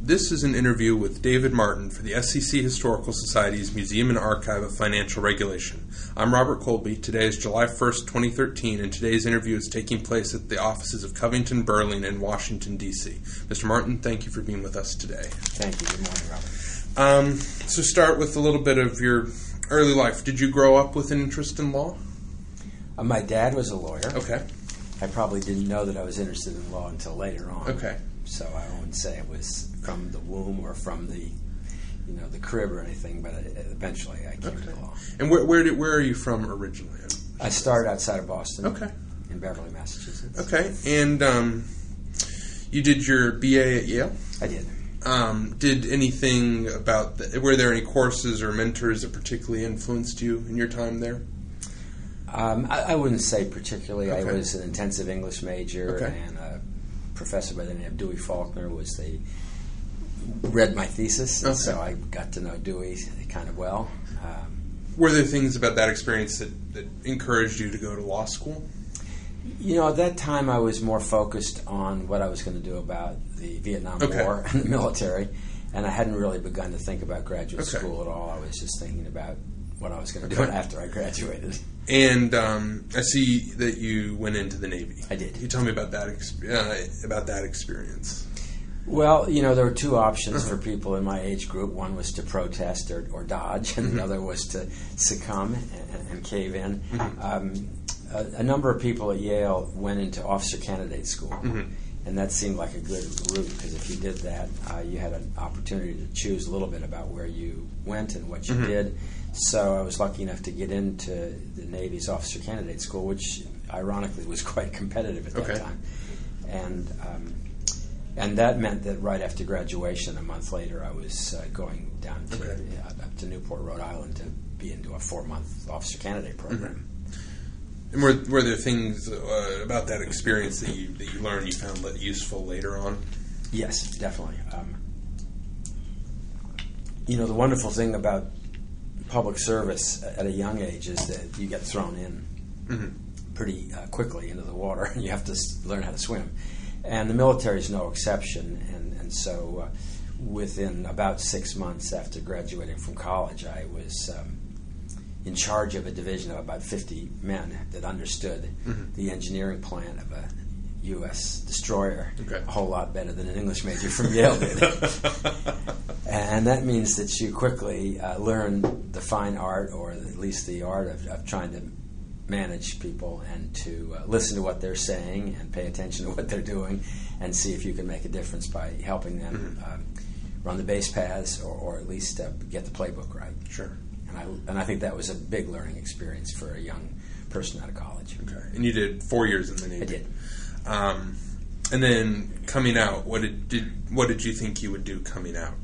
This is an interview with David Martin for the SEC Historical Society's Museum and Archive of Financial Regulation. I'm Robert Colby. Today is July 1st, 2013, and today's interview is taking place at the offices of Covington Burling in Washington, D.C. Mr. Martin, thank you for being with us today. Thank you. Good morning, Robert. So start with a little bit of your early life. Did you grow up with an interest in law? My dad was a lawyer. Okay. I probably didn't know that I was interested in law until later on. Okay. So I won't say it was from the womb or from the crib or anything, but eventually I came to law. And where are you from originally? I started outside of Boston. Okay. In Beverly, Massachusetts. Okay. And you did your BA at Yale? I did. Did anything were there any courses or mentors that particularly influenced you in your time there? I wouldn't say particularly. Okay. I was an intensive English major, Okay. and a professor by the name of Dewey Faulkner read my thesis, and Okay. so I got to know Dewey kind of well. Were there things about that experience that encouraged you to go to law school? At that time I was more focused on what I was going to do about the Vietnam War and the military, and I hadn't really begun to think about graduate school at all. I was just thinking about what I was going to do after I graduated. And I see that you went into the Navy. I did. Can you tell me about that experience? Well, there were two options for people in my age group. One was to protest or dodge, and the other was to succumb and cave in. A number of people at Yale went into officer candidate school, and that seemed like a good route, because if you did that, you had an opportunity to choose a little bit about where you went and what you did. So I was lucky enough to get into the Navy's officer candidate school, which ironically was quite competitive at that time. And that meant that right after graduation, a month later, I was going down up to Newport, Rhode Island, to be into a 4-month officer candidate program. And were there things about that experience that you learned you found useful later on? Yes, definitely. The wonderful thing about public service at a young age is that you get thrown in pretty quickly into the water, and you have to learn how to swim. And the military is no exception, and so within about 6 months after graduating from college, I was in charge of a division of about 50 men that understood the engineering plan of a U.S. destroyer a whole lot better than an English major from Yale did. And that means that you quickly learn the fine art, or at least the art of trying to manage people and to listen to what they're saying and pay attention to what they're doing and see if you can make a difference by helping them run the base paths or at least get the playbook right. Sure. And I think that was a big learning experience for a young person out of college. Okay. And you did 4 years in the Navy. I did. And then coming out, what did you think you would do coming out?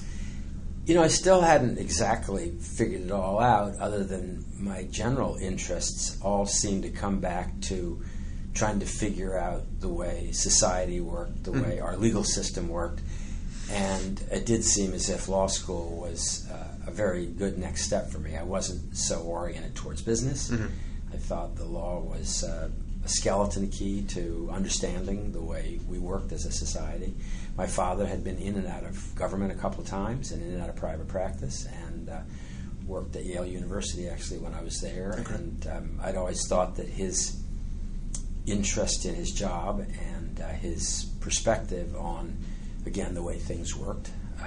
I still hadn't exactly figured it all out, other than my general interests all seemed to come back to trying to figure out the way society worked, the way our legal system worked. And it did seem as if law school was a very good next step for me. I wasn't so oriented towards business. I thought the law was a skeleton key to understanding the way we worked as a society. My father had been in and out of government a couple of times and in and out of private practice, and worked at Yale University actually when I was there. And I'd always thought that his interest in his job and his perspective on, again, the way things worked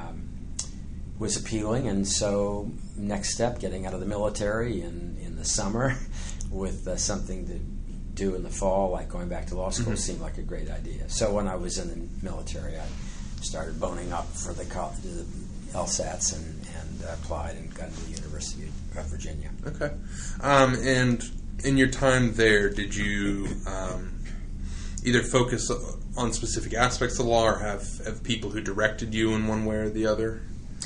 was appealing. And so next step, getting out of the military in the summer with something to do in the fall, like going back to law school, seemed like a great idea. So when I was in the military, I started boning up for the LSATs and applied and got into the University of Virginia. Okay. And in your time there, did you either focus on specific aspects of the law or have people who directed you in one way or the other?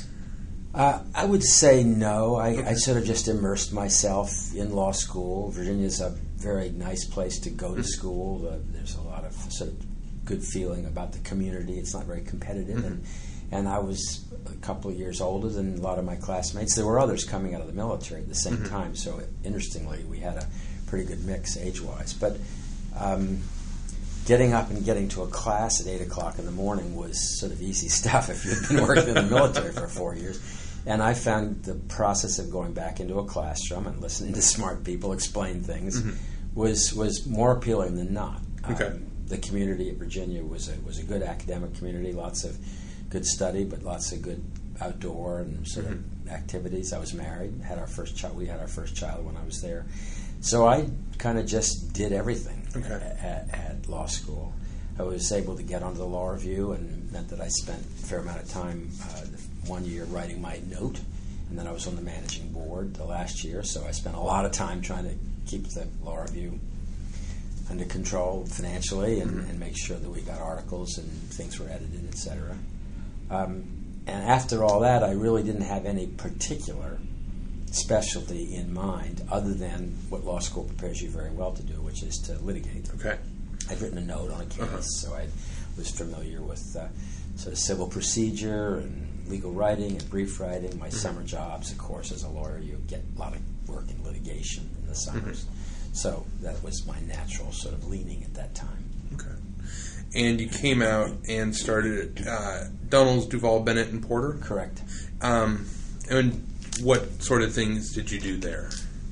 I would say no. I sort of just immersed myself in law school. Virginia's a very nice place to go to school. There's a lot of sort of good feeling about the community. It's not very competitive. And I was a couple of years older than a lot of my classmates. There were others coming out of the military at the same time, so interestingly, we had a pretty good mix age-wise. But getting up and getting to a class at 8 o'clock in the morning was sort of easy stuff if you'd been working in the military for 4 years. And I found the process of going back into a classroom and listening to smart people explain things was more appealing than not. Okay. The community at Virginia was a good academic community, lots of good study, but lots of good outdoor and sort of activities. I was married, had our first child. We had our first child when I was there. So I kind of just did everything at law school. I was able to get onto the law review, and meant that I spent a fair amount of time 1 year writing my note, and then I was on the managing board the last year, so I spent a lot of time trying to keep the law review under control financially and make sure that we got articles and things were edited, etc. And after all that, I really didn't have any particular specialty in mind other than what law school prepares you very well to do, which is to litigate. Okay. I'd written a note on a case, so I was familiar with sort of civil procedure and legal writing and brief writing. My summer jobs, of course, as a lawyer, you get a lot of work in litigation in the summers. So that was my natural sort of leaning at that time. Okay. And you came out and started at Dunnell's, Duval, Bennett, and Porter? Correct. And what sort of things did you do there?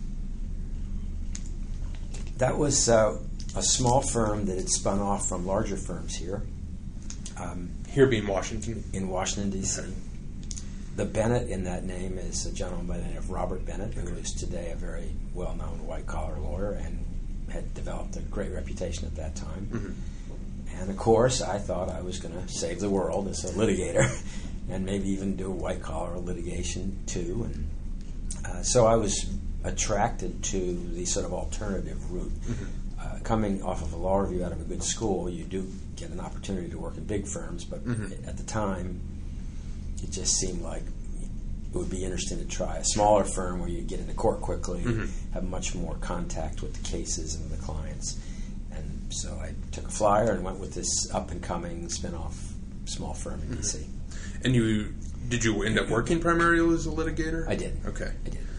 That was a small firm that had spun off from larger firms here. Here being Washington? In Washington, D.C. Okay. The Bennett in that name is a gentleman by the name of Robert Bennett, who is today a very well-known white-collar lawyer and had developed a great reputation at that time. And, of course, I thought I was going to save the world as a litigator and maybe even do white-collar litigation, too. And so I was attracted to the sort of alternative route. Coming off of a law review out of a good school, you do get an opportunity to work in big firms, but at the time, it just seemed like it would be interesting to try a smaller firm where you get into court quickly, have much more contact with the cases and the clients. And so I took a flyer and went with this up-and-coming spin-off small firm in D.C. And did you end up working primarily as a litigator? I did. Okay. I did.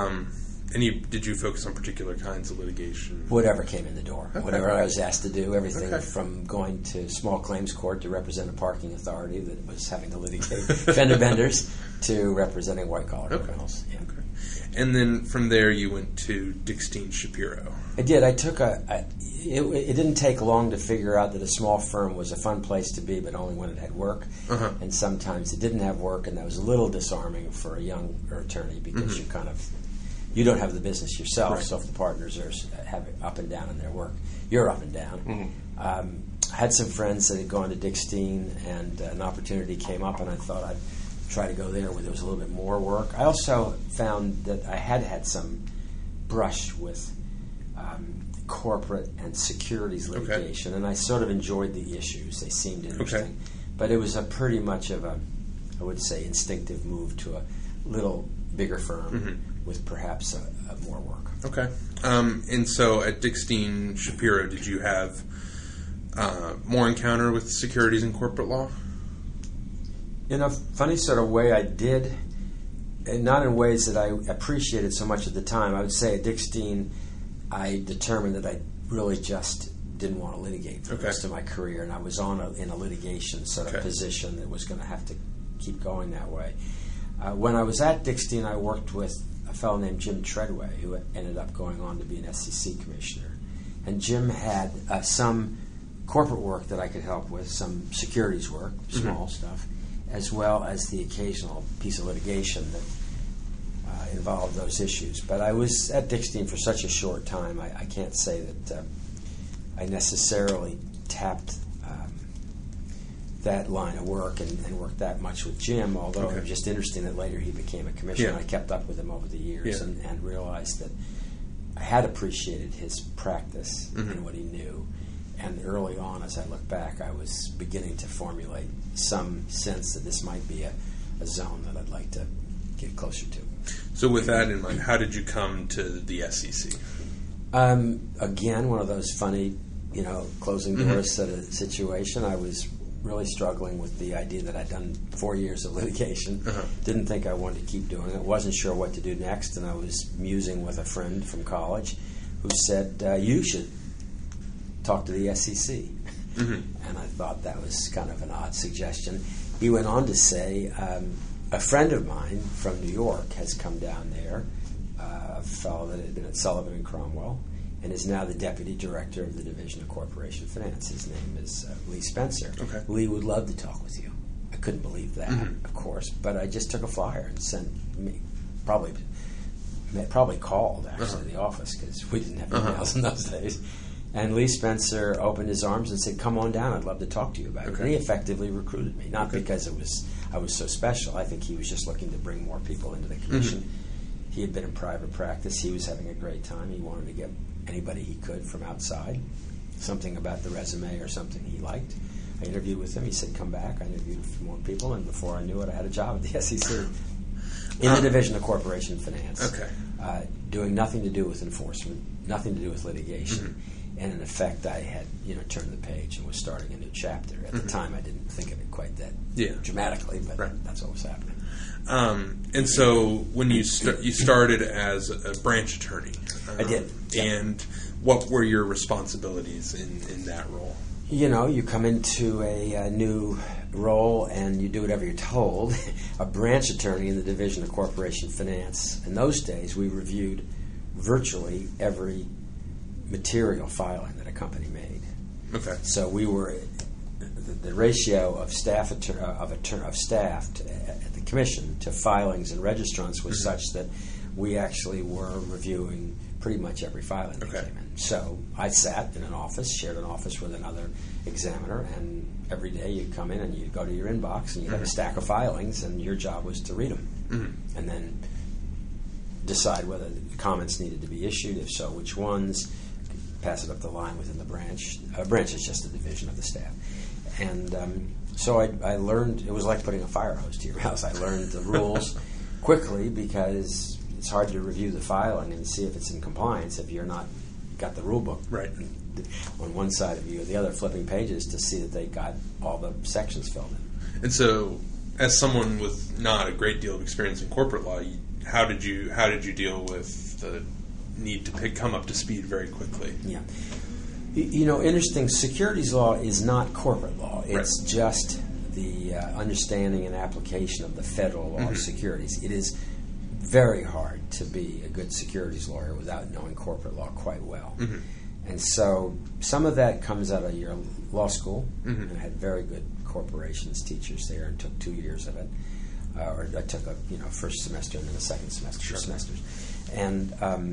And did you focus on particular kinds of litigation? Whatever came in the door. Okay. Whatever I was asked to do. Everything from going to small claims court to represent a parking authority that was having to litigate fender benders to representing white-collar criminals. Yeah. Okay. And then from there you went to Dickstein Shapiro. I did. I took it didn't take long to figure out that a small firm was a fun place to be, but only when it had work. And sometimes it didn't have work, and that was a little disarming for a younger attorney because you don't have the business yourself, so if the partners are up and down in their work, you're up and down. I had some friends that had gone to Dickstein, and an opportunity came up, and I thought I'd try to go there where there was a little bit more work. I also found that I had some brush with corporate and securities litigation, and I sort of enjoyed the issues. They seemed interesting. But it was a pretty much of a, I would say, instinctive move to a little bigger firm with perhaps a more work. Okay. And so at Dickstein Shapiro, did you have more encounter with securities and corporate law? In a funny sort of way, I did, and not in ways that I appreciated so much at the time. I would say at Dickstein, I determined that I really just didn't want to litigate for the rest of my career, and I was in a litigation sort of position that was going to have to keep going that way. When I was at Dickstein, I worked with a fellow named Jim Treadway, who ended up going on to be an SEC commissioner. And Jim had some corporate work that I could help with, some securities work, small stuff, as well as the occasional piece of litigation that involved those issues. But I was at Dickstein for such a short time, I can't say that I necessarily tapped that line of work and worked that much with Jim, although it was just interesting that later he became a commissioner. I kept up with him over the years and realized that I had appreciated his practice and what he knew. And early on, as I look back, I was beginning to formulate some sense that this might be a zone that I'd like to get closer to. So with that in mind, how did you come to the SEC? Again, one of those funny, closing doors sort of situation. I was really struggling with the idea that I'd done 4 years of litigation. Didn't think I wanted to keep doing it. Wasn't sure what to do next, and I was musing with a friend from college who said, you should talk to the SEC. And I thought that was kind of an odd suggestion. He went on to say, a friend of mine from New York has come down there, a fellow that had been at Sullivan and Cromwell, and is now the deputy director of the Division of Corporation Finance. His name is Lee Spencer. Okay. Lee would love to talk with you. I couldn't believe that, of course, but I just took a flyer and sent me, probably called, actually, the office, because we didn't have emails in those days. And Lee Spencer opened his arms and said, "Come on down, I'd love to talk to you about it." And he effectively recruited me, not because I was so special. I think he was just looking to bring more people into the commission. He had been in private practice. He was having a great time. He wanted to get anybody he could from outside, something about the resume or something he liked. I interviewed with him. He said, "Come back." I interviewed for more people, and before I knew it, I had a job at the SEC in the Division of Corporation Finance, doing nothing to do with enforcement, nothing to do with litigation. And in effect, I had turned the page and was starting a new chapter. At the time, I didn't think of it quite that dramatically, but that's what was happening. And so, when you started as a branch attorney, I did. And what were your responsibilities in that role? You come into a new role and you do whatever you're told. A branch attorney in the Division of Corporation Finance. In those days, we reviewed virtually every material filing that a company made. Okay. So we were the ratio of staff at the commission to filings and registrants was such that we actually were reviewing pretty much every filing that came in. So I sat in an office, shared an office with another examiner, and every day you'd come in and you'd go to your inbox and you'd have a stack of filings, and your job was to read them and then decide whether the comments needed to be issued, if so, which ones, pass it up the line within the branch. A branch is just a division of the staff. And so I learned, it was like putting a fire hose to your house. I learned the rules quickly because it's hard to review the filing and see if it's in compliance if you're not got the rule book on one side of you or the other, flipping pages to see that they got all the sections filled in. And so, as someone with not a great deal of experience in corporate law, how did you deal with the need to come up to speed very quickly? Yeah. Interesting, securities law is not corporate law. It's just the understanding and application of the federal law of securities. It is very hard to be a good securities lawyer without knowing corporate law quite well. And so some of that comes out of your law school. And I had very good corporations teachers there and took 2 years of it. Or I took a first semester and then a second semester, 2 semesters. And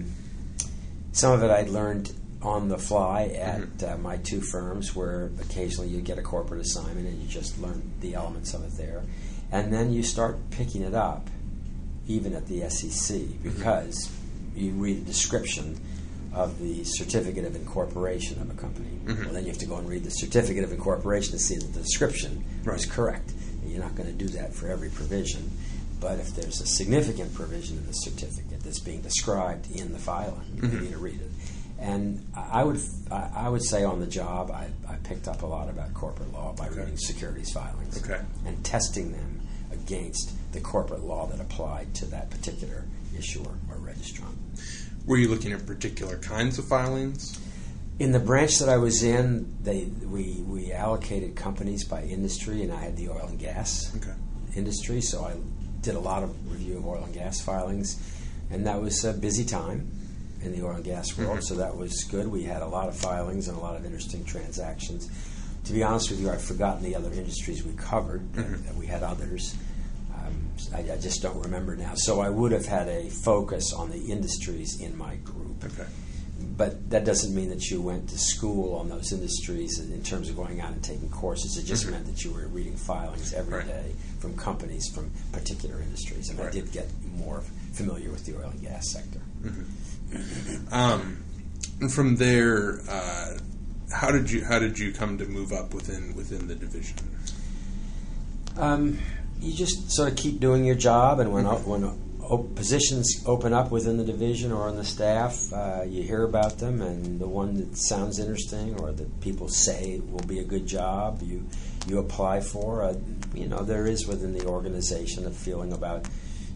some of it I'd learned on the fly at my 2 firms, where occasionally you get a corporate assignment and you just learn the elements of it there. And then you start picking it up even at the SEC because you read a description of the certificate of incorporation of a company. Well, then you have to go and read the certificate of incorporation to see that the description is correct. You're not going to do that for every provision, but if there's a significant provision in the certificate that's being described in the filing, you need to read it. And I would say on the job, I picked up a lot about corporate law by reading securities filings and testing them against the corporate law that applied to that particular issuer or registrant. Were you looking at particular kinds of filings? In the branch that I was in, we allocated companies by industry, and I had the oil and gas industry, so I did a lot of review of oil and gas filings, and that was a busy time in the oil and gas world, so that was good. We had a lot of filings and a lot of interesting transactions. To be honest with you, I've forgotten the other industries we covered, that we had others. I just don't remember now. So I would have had a focus on the industries in my group. But that doesn't mean that you went to school on those industries in terms of going out and taking courses. It just meant that you were reading filings every day from companies from particular industries. And I did get more familiar with the oil and gas sector. And from there, how did you come to move up within the division? You just sort of keep doing your job, and when positions open up within the division or on the staff, you hear about them, and the one that sounds interesting or that people say will be a good job, you apply for. There is within the organization a feeling about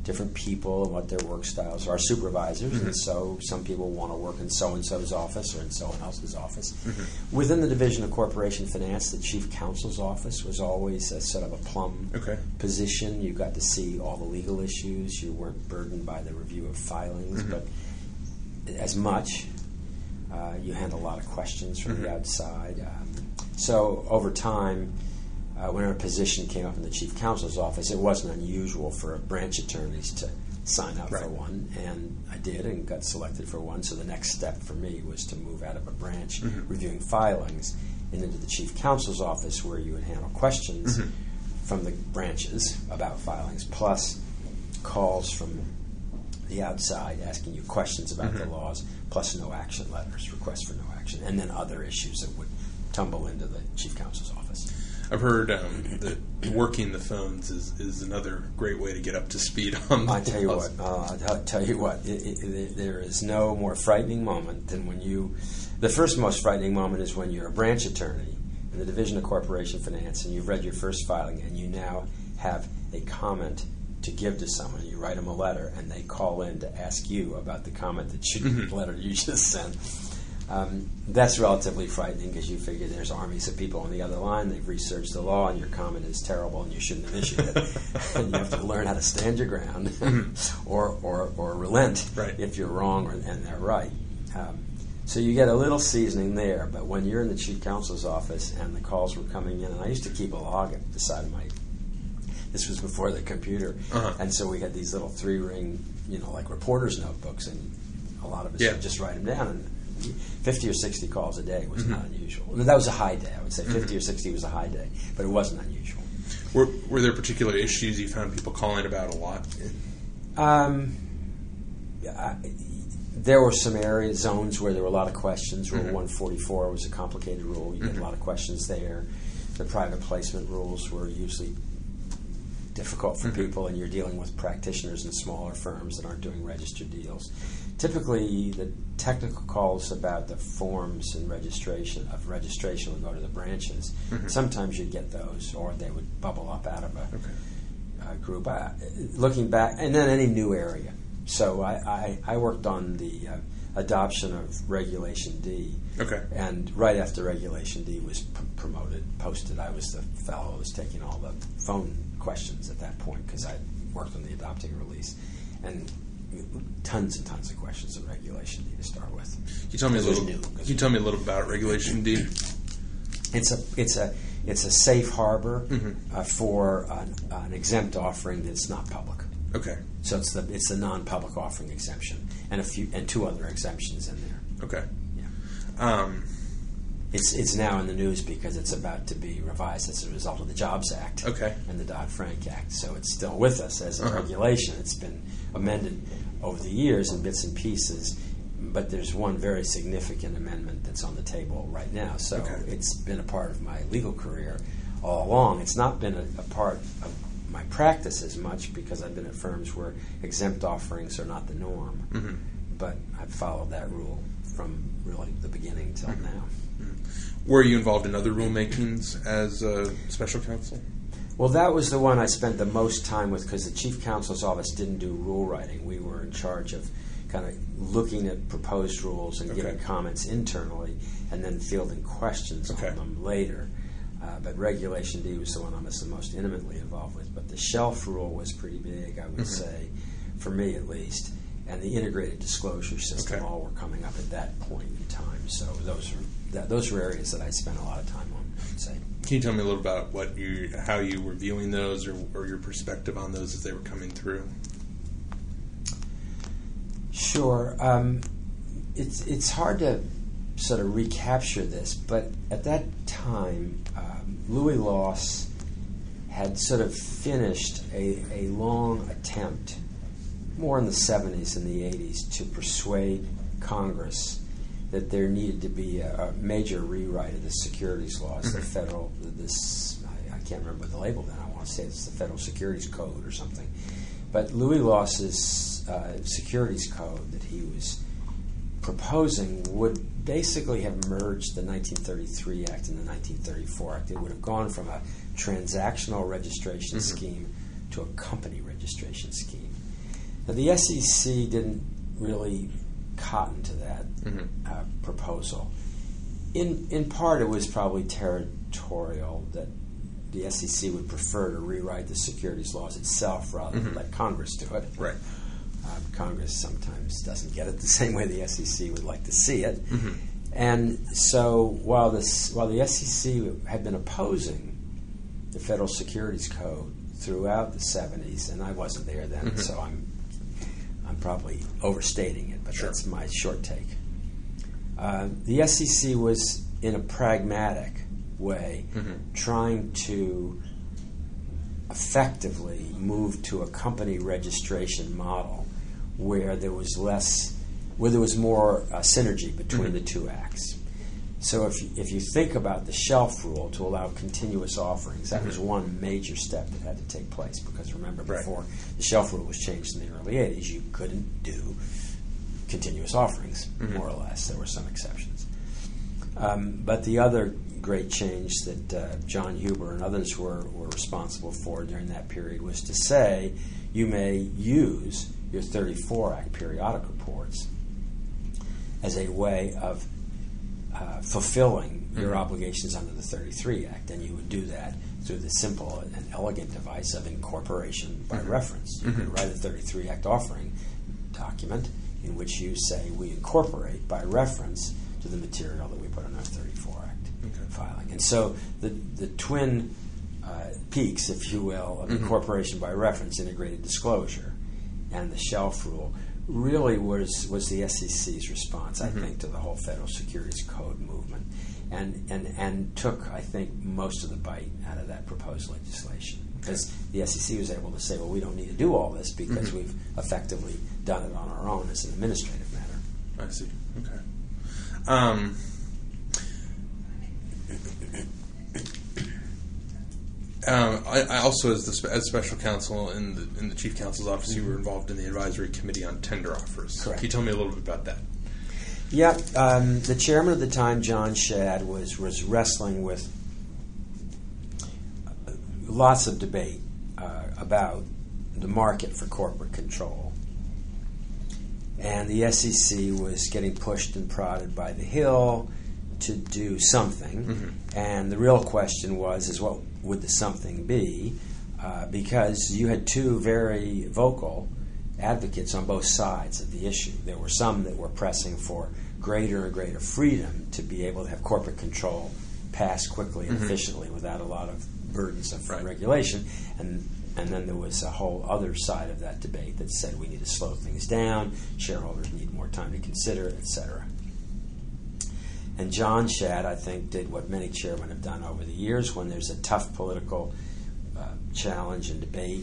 different people and what their work styles are, supervisors, Mm-hmm. and so some people want to work in so-and-so's office or in someone else's office. Mm-hmm. Within the Division of Corporation Finance, the Chief Counsel's office was always a sort of a plum Okay. position. You got to see all the legal issues. You weren't burdened by the review of filings, Mm-hmm. but as much. You handle a lot of questions from Mm-hmm. the outside. So over time, whenever a position came up in the Chief Counsel's office, it wasn't unusual for branch attorneys to sign up Right. for one, and I did and got selected for one. So the next step for me was to move out of a branch Mm-hmm. reviewing filings and into the Chief Counsel's office, where you would handle questions Mm-hmm. from the branches about filings, plus calls from the outside asking you questions about the laws, plus no action letters, requests for no action, and then other issues that would tumble into the Chief Counsel's office. I've heard that working the phones is another great way to get up to speed on the I tell you laws. what, there is no more frightening moment than when you. The first most frightening moment is when you're a branch attorney in the Division of Corporation Finance, and you've read your first filing, and you now have a comment to give to someone. You write them a letter, and they call in to ask you about the comment that the letter you just sent. That's relatively frightening, because you figure there's armies of people on the other line. They've researched the law, and your comment is terrible, and you shouldn't have issued it. And you have to learn how to stand your ground, or relent Right. if you're wrong and they're right. So you get a little seasoning there. But when you're in the Chief Counsel's office and the calls were coming in, and I used to keep a log at the side of my. This was before the computer, and so we had these little 3-ring, like reporters' notebooks, and a lot of us would just write them down. And 50 or 60 calls a day was not unusual. I mean, that was a high day. I would say 50 or 60 was a high day, but it wasn't unusual. Were there particular issues you found people calling about a lot? There were some zones where there were a lot of questions. Rule 144 was a complicated rule. You get a lot of questions there. The private placement rules were usually difficult for people, and you're dealing with practitioners in smaller firms that aren't doing registered deals. Typically, the technical calls about the forms and registration would go to the branches. Sometimes you'd get those, or they would bubble up out of a group. Looking back, and then any new area. So I worked on the adoption of Regulation D. Okay. And right after Regulation D was posted, I was the fellow who was taking all the phone questions at that point, because I worked on the adopting release. And tons and tons of questions on Regulation D to start with. Can you tell me a little about Regulation D? It's a safe harbor for an exempt offering that's not public. Okay. So it's the non-public offering exemption, and two other exemptions in there. Okay. Yeah. It's now in the news because it's about to be revised as a result of the Jobs Act and the Dodd-Frank Act. So it's still with us as a regulation. It's been amended over the years in bits and pieces, but there's one very significant amendment that's on the table right now. So it's been a part of my legal career all along. It's not been a part of my practice as much, because I've been at firms where exempt offerings are not the norm. But I've followed that rule from really the beginning till now. Were you involved in other rulemakings as a special counsel? Well, that was the one I spent the most time with, because the Chief Counsel's office didn't do rule writing. We were in charge of kind of looking at proposed rules and giving comments internally, and then fielding questions on them later. But Regulation D was the one I was the most intimately involved with. But the shelf rule was pretty big, I would say, for me at least. And the integrated disclosure system all were coming up at that point in time. So those were areas that I spent a lot of time on, I would say. Can you tell me a little about how you were viewing those, or your perspective on those as they were coming through? Sure. It's hard to sort of recapture this, but at that time, Louis Loss had sort of finished a long attempt, more in the 70s and the 80s, to persuade Congress that there needed to be a major rewrite of the securities laws, the federal, I can't remember the label then, I want to say it's the Federal Securities Code or something. But Louis Loss's securities code that he was proposing would basically have merged the 1933 Act and the 1934 Act. It would have gone from a transactional registration scheme to a company registration scheme. Now, the SEC didn't really cotton to that proposal. In part, it was probably territorial that the SEC would prefer to rewrite the securities laws itself rather than let Congress do it. Right. Congress sometimes doesn't get it the same way the SEC would like to see it. And so while the SEC had been opposing the Federal Securities Code throughout the 70s, and I wasn't there then, so I'm probably overstating it, but that's my short take. The SEC was, in a pragmatic way, trying to effectively move to a company registration model where there was more synergy between the two acts. So if you think about the shelf rule to allow continuous offerings, that was one major step that had to take place, because remember, before the shelf rule was changed in the early 80s, you couldn't do continuous offerings, more or less. There were some exceptions. But the other great change that John Huber and others were responsible for during that period was to say you may use your 34 Act periodic reports as a way of fulfilling your obligations under the 33 Act, and you would do that through the simple and elegant device of incorporation by reference. You could write a 33 Act offering document in which you say we incorporate by reference to the material that we put in our 34 Act filing. And so the twin peaks, if you will, of incorporation by reference, integrated disclosure, and the shelf rule really was the SEC's response, I think, to the whole Federal Securities Code movement, and took, I think, most of the bite out of that proposed legislation, because the SEC was able to say, well, we don't need to do all this because we've effectively done it on our own as an administrative matter. I see. Okay. I also, as special counsel in the chief counsel's office, you were involved in the advisory committee on tender offers. Correct. Can you tell me a little bit about that? Yeah, the chairman at the time, John Shadd, was wrestling with lots of debate about the market for corporate control. And the SEC was getting pushed and prodded by the Hill to do something. And the real question was what would the something be? Because you had two very vocal advocates on both sides of the issue. There were some that were pressing for greater and greater freedom to be able to have corporate control pass quickly and efficiently without a lot of burdens of regulation. And then there was a whole other side of that debate that said we need to slow things down, shareholders need more time to consider it, etc. And John Shadd, I think, did what many chairmen have done over the years when there's a tough political challenge and debate.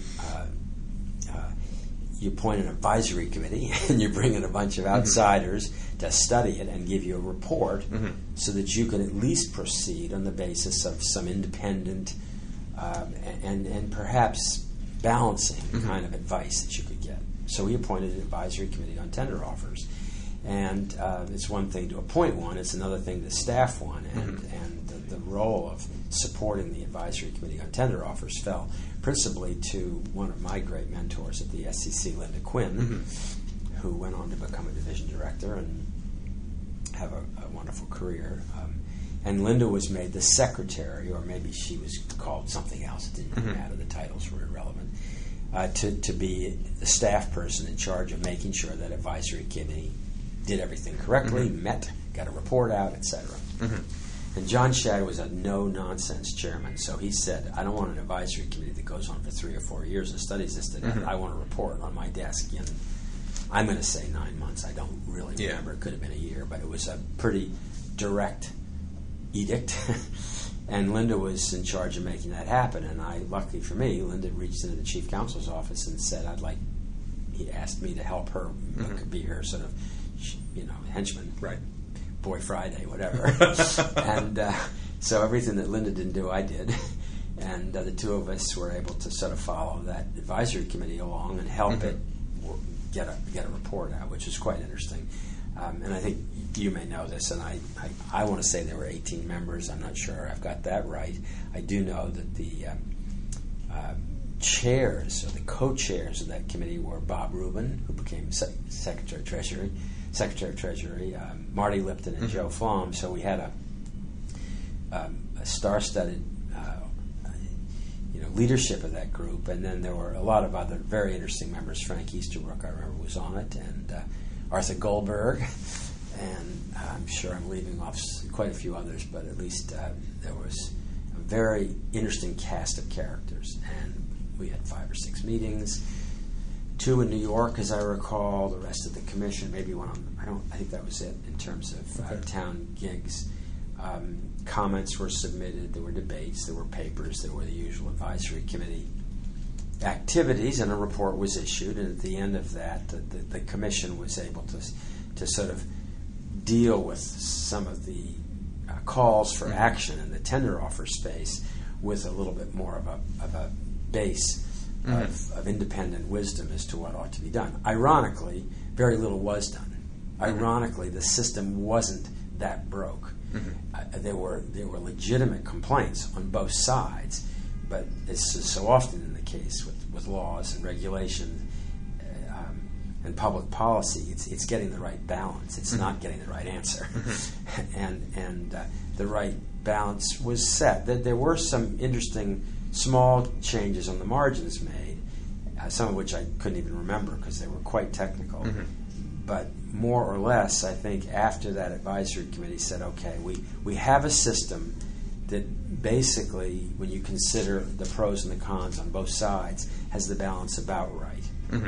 You appoint an advisory committee and you bring in a bunch of outsiders to study it and give you a report so that you can at least proceed on the basis of some independent and perhaps balancing kind of advice that you could get. So he appointed an advisory committee on tender offers. And it's one thing to appoint one, it's another thing to staff one. And the role of supporting the advisory committee on tender offers fell principally to one of my great mentors at the SEC, Linda Quinn, who went on to become a division director and have a wonderful career. And Linda was made the secretary, or maybe she was called something else. It didn't matter. The titles were irrelevant. To be the staff person in charge of making sure that advisory committee did everything correctly, met, got a report out, etc. And John Shadd was a no-nonsense chairman, so he said, I don't want an advisory committee that goes on for 3 or 4 years and studies this to death. I want a report on my desk in, I'm going to say 9 months. I don't really remember. It could have been a year, but it was a pretty direct edict. And Linda was in charge of making that happen. And luckily for me, Linda reached into the chief counsel's office and said, he asked me to help her, be her sort of, henchman. Right. Boy Friday, whatever. And so everything that Linda didn't do, I did. And the two of us were able to sort of follow that advisory committee along and help it get a report out, which was quite interesting. And I think you may know this, and I want to say there were 18 members. I'm not sure I've got that right. I do know that the chairs, or the co-chairs of that committee, were Bob Rubin, who became Secretary of Treasury, Marty Lipton, and Joe Flom. So we had a star-studded leadership of that group, and then there were a lot of other very interesting members. Frank Easterbrook, I remember, was on it, and Arthur Goldberg, and I'm sure I'm leaving off quite a few others, but at least there was a very interesting cast of characters, and we had 5 or 6 meetings, 2 in New York, as I recall, the rest of the commission, maybe one I think that was it in terms of town gigs. Comments were submitted, there were debates, there were papers, there were the usual advisory committee activities, and a report was issued, and at the end of that, the commission was able to sort of deal with some of the calls for action in the tender offer space with a little bit more of a base of independent wisdom as to what ought to be done. Ironically, very little was done. Ironically, the system wasn't that broke. There were legitimate complaints on both sides, but this is so often in the case with laws and regulation and public policy. It's getting the right balance. It's not getting the right answer, and the right balance was set. There were some interesting small changes on the margins made, some of which I couldn't even remember because they were quite technical. But more or less, I think after that advisory committee said, okay, we have a system that basically, when you consider the pros and the cons on both sides, has the balance about right.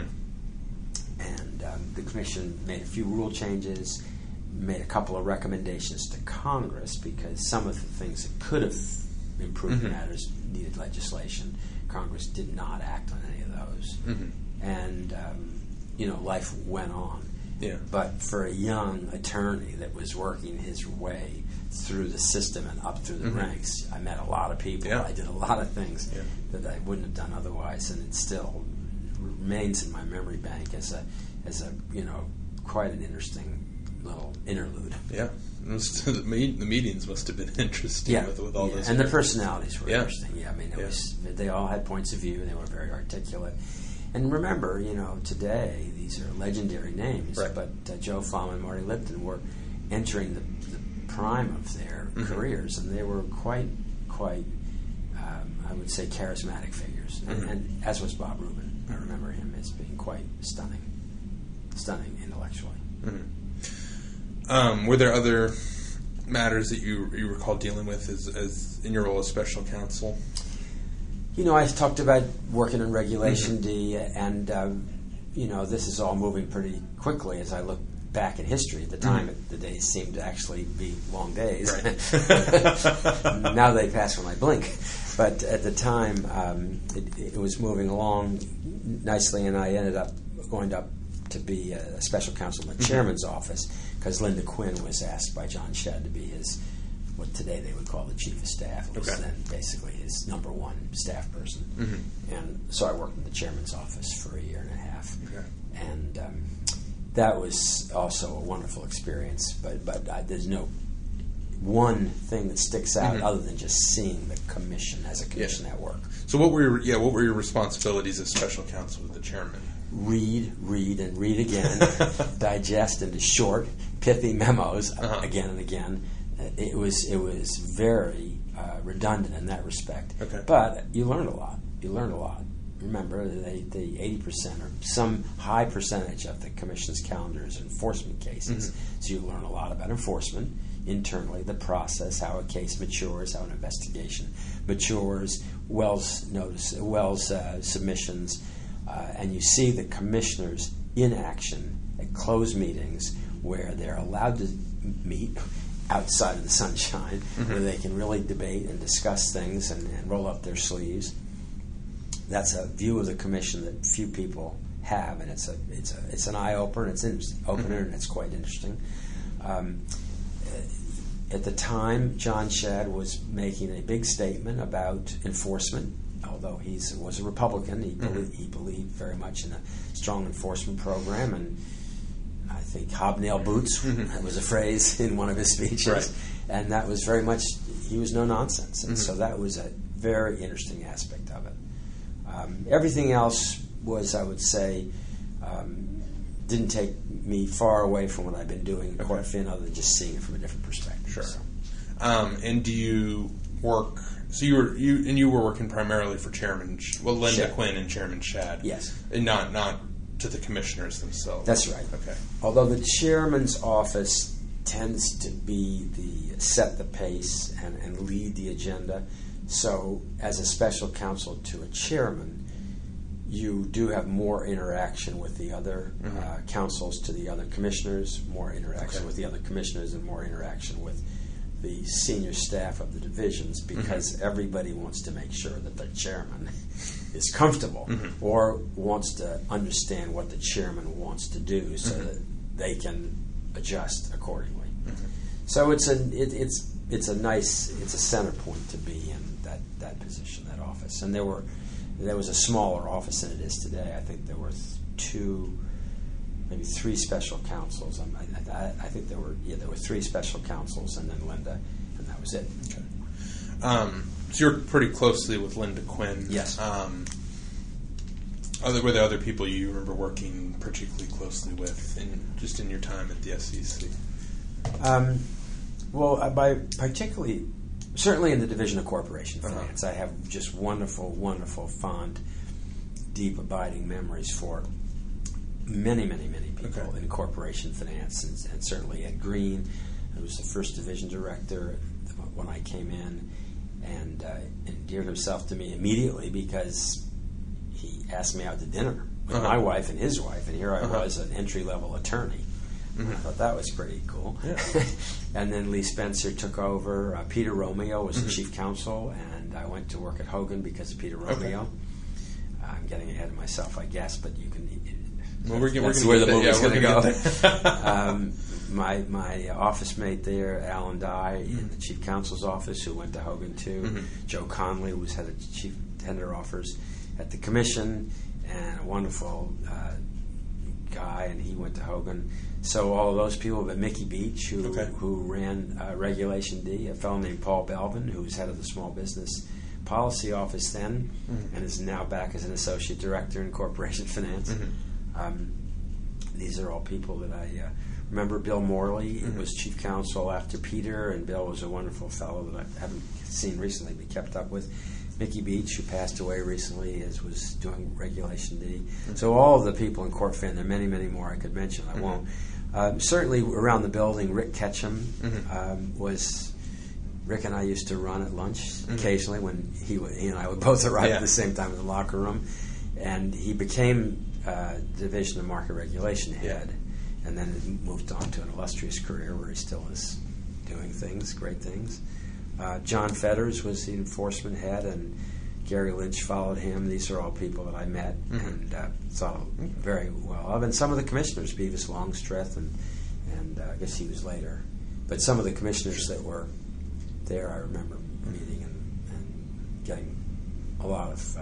And the commission made a few rule changes, made a couple of recommendations to Congress, because some of the things that could have improved matters needed legislation. Congress did not act on any of those. And, life went on. Yeah. But for a young attorney that was working his way through the system and up through the ranks, I met a lot of people. I did a lot of things that I wouldn't have done otherwise, and it still remains in my memory bank as a quite an interesting little interlude. Yeah. The meetings must have been interesting with all those. And the personalities were interesting. Yeah, I mean, they all had points of view, and they were very articulate. And remember, today these are legendary names, but Joe Flom and Marty Lipton were entering the prime of their careers, and they were quite, I would say, charismatic figures. And as was Bob Rubin. I remember him as being quite stunning intellectually. Were there other matters that you recall dealing with as in your role as special counsel? I talked about working on Regulation D, and this is all moving pretty quickly as I look back in history. At the time, the days seemed to actually be long days. Right. Now they pass when I blink. But at the time, it was moving along nicely, and I ended up going up to be a special counsel in the chairman's office, because Linda Quinn was asked by John Shedd to be his, what today they would call the chief of staff. It was then basically his number one staff person. And so I worked in the chairman's office for a year and a half. And that was also a wonderful experience. But there's no one thing that sticks out other than just seeing the commission as a commission at work. So what were your responsibilities as special counsel with the chairman? Read, and read again, digest into short, pithy memos again and again. It was very redundant in that respect. But you learned a lot. Remember, the 80% or some high percentage of the commission's calendar is enforcement cases. So you learn a lot about enforcement internally, the process, how a case matures, how an investigation matures, Wells submissions, and you see the commissioners in action at closed meetings where they're allowed to meet outside of the sunshine, where they can really debate and discuss things and roll up their sleeves. That's a view of the commission that few people have, and it's an eye opener. And it's quite interesting. At the time, John Shedd was making a big statement about enforcement. Although he was a Republican, he believed very much in a strong enforcement program, and I think hobnail boots was a phrase in one of his speeches, and that was very much, he was no nonsense, and so that was a very interesting aspect of it. Everything else was, I would say, didn't take me far away from what I've been doing in Corp Fin, other than just seeing it from a different perspective. Sure. So. And do you work? So you were working primarily for Chairman Linda Quinn and Chairman Shad. Yes, and not to the commissioners themselves. That's right. Okay. Although the chairman's office tends to be set the pace and lead the agenda, so as a special counsel to a chairman, you do have more interaction with the other counsels to the other commissioners, more interaction with the other commissioners, and more interaction with the senior staff of the divisions, because everybody wants to make sure that their chairman is comfortable or wants to understand what the chairman wants to do so that they can adjust accordingly. So it's a center point to be in that position, that office. And there was a smaller office than it is today. I think there were maybe three special counsels. I think there were three special counsels, and then Linda, and that was it. Okay. So you're pretty closely with Linda Quinn. Yes. Were there other people you remember working particularly closely with, in your time at the SEC? Certainly in the Division of Corporation Finance, I have just wonderful, wonderful, fond, deep, abiding memories for many, many, many people in corporation finance, and certainly Ed Green, who was the first division director when I came in, and endeared himself to me immediately because he asked me out to dinner with my wife and his wife, and here I was, an entry-level attorney. I thought that was pretty cool. Yeah. And then Lee Spencer took over. Peter Romeo was the chief counsel, and I went to work at Hogan because of Peter Romeo. I'm getting ahead of myself, I guess, but you can... That's where the movie's going to go. My office mate there, Alan Dye, in the chief counsel's office, who went to Hogan too. Joe Conley was head of chief tender offers at the commission, and a wonderful guy, and he went to Hogan. So all of those people, but Mickey Beach, who ran Regulation D, a fellow named Paul Belvin, who was head of the small business policy office then, and is now back as an associate director in corporation finance. These are all people that I remember. Bill Morley was chief counsel after Peter, and Bill was a wonderful fellow that I haven't seen recently but kept up with. Mickey Beach, who passed away recently, was doing Regulation D. So all of the people in Corp Fin, there are many, many more I could mention. I won't. Certainly around the building, Rick Ketchum was... Rick and I used to run at lunch occasionally when he and I would both arrive at the same time in the locker room. And he became Division of Market Regulation head, and then moved on to an illustrious career where he still is doing things, great things. John Fetters was the enforcement head, and Gary Lynch followed him. These are all people that I met and saw very well of. And some of the commissioners, Beavis Longstreth, and I guess he was later. But some of the commissioners that were there, I remember meeting and getting a lot of...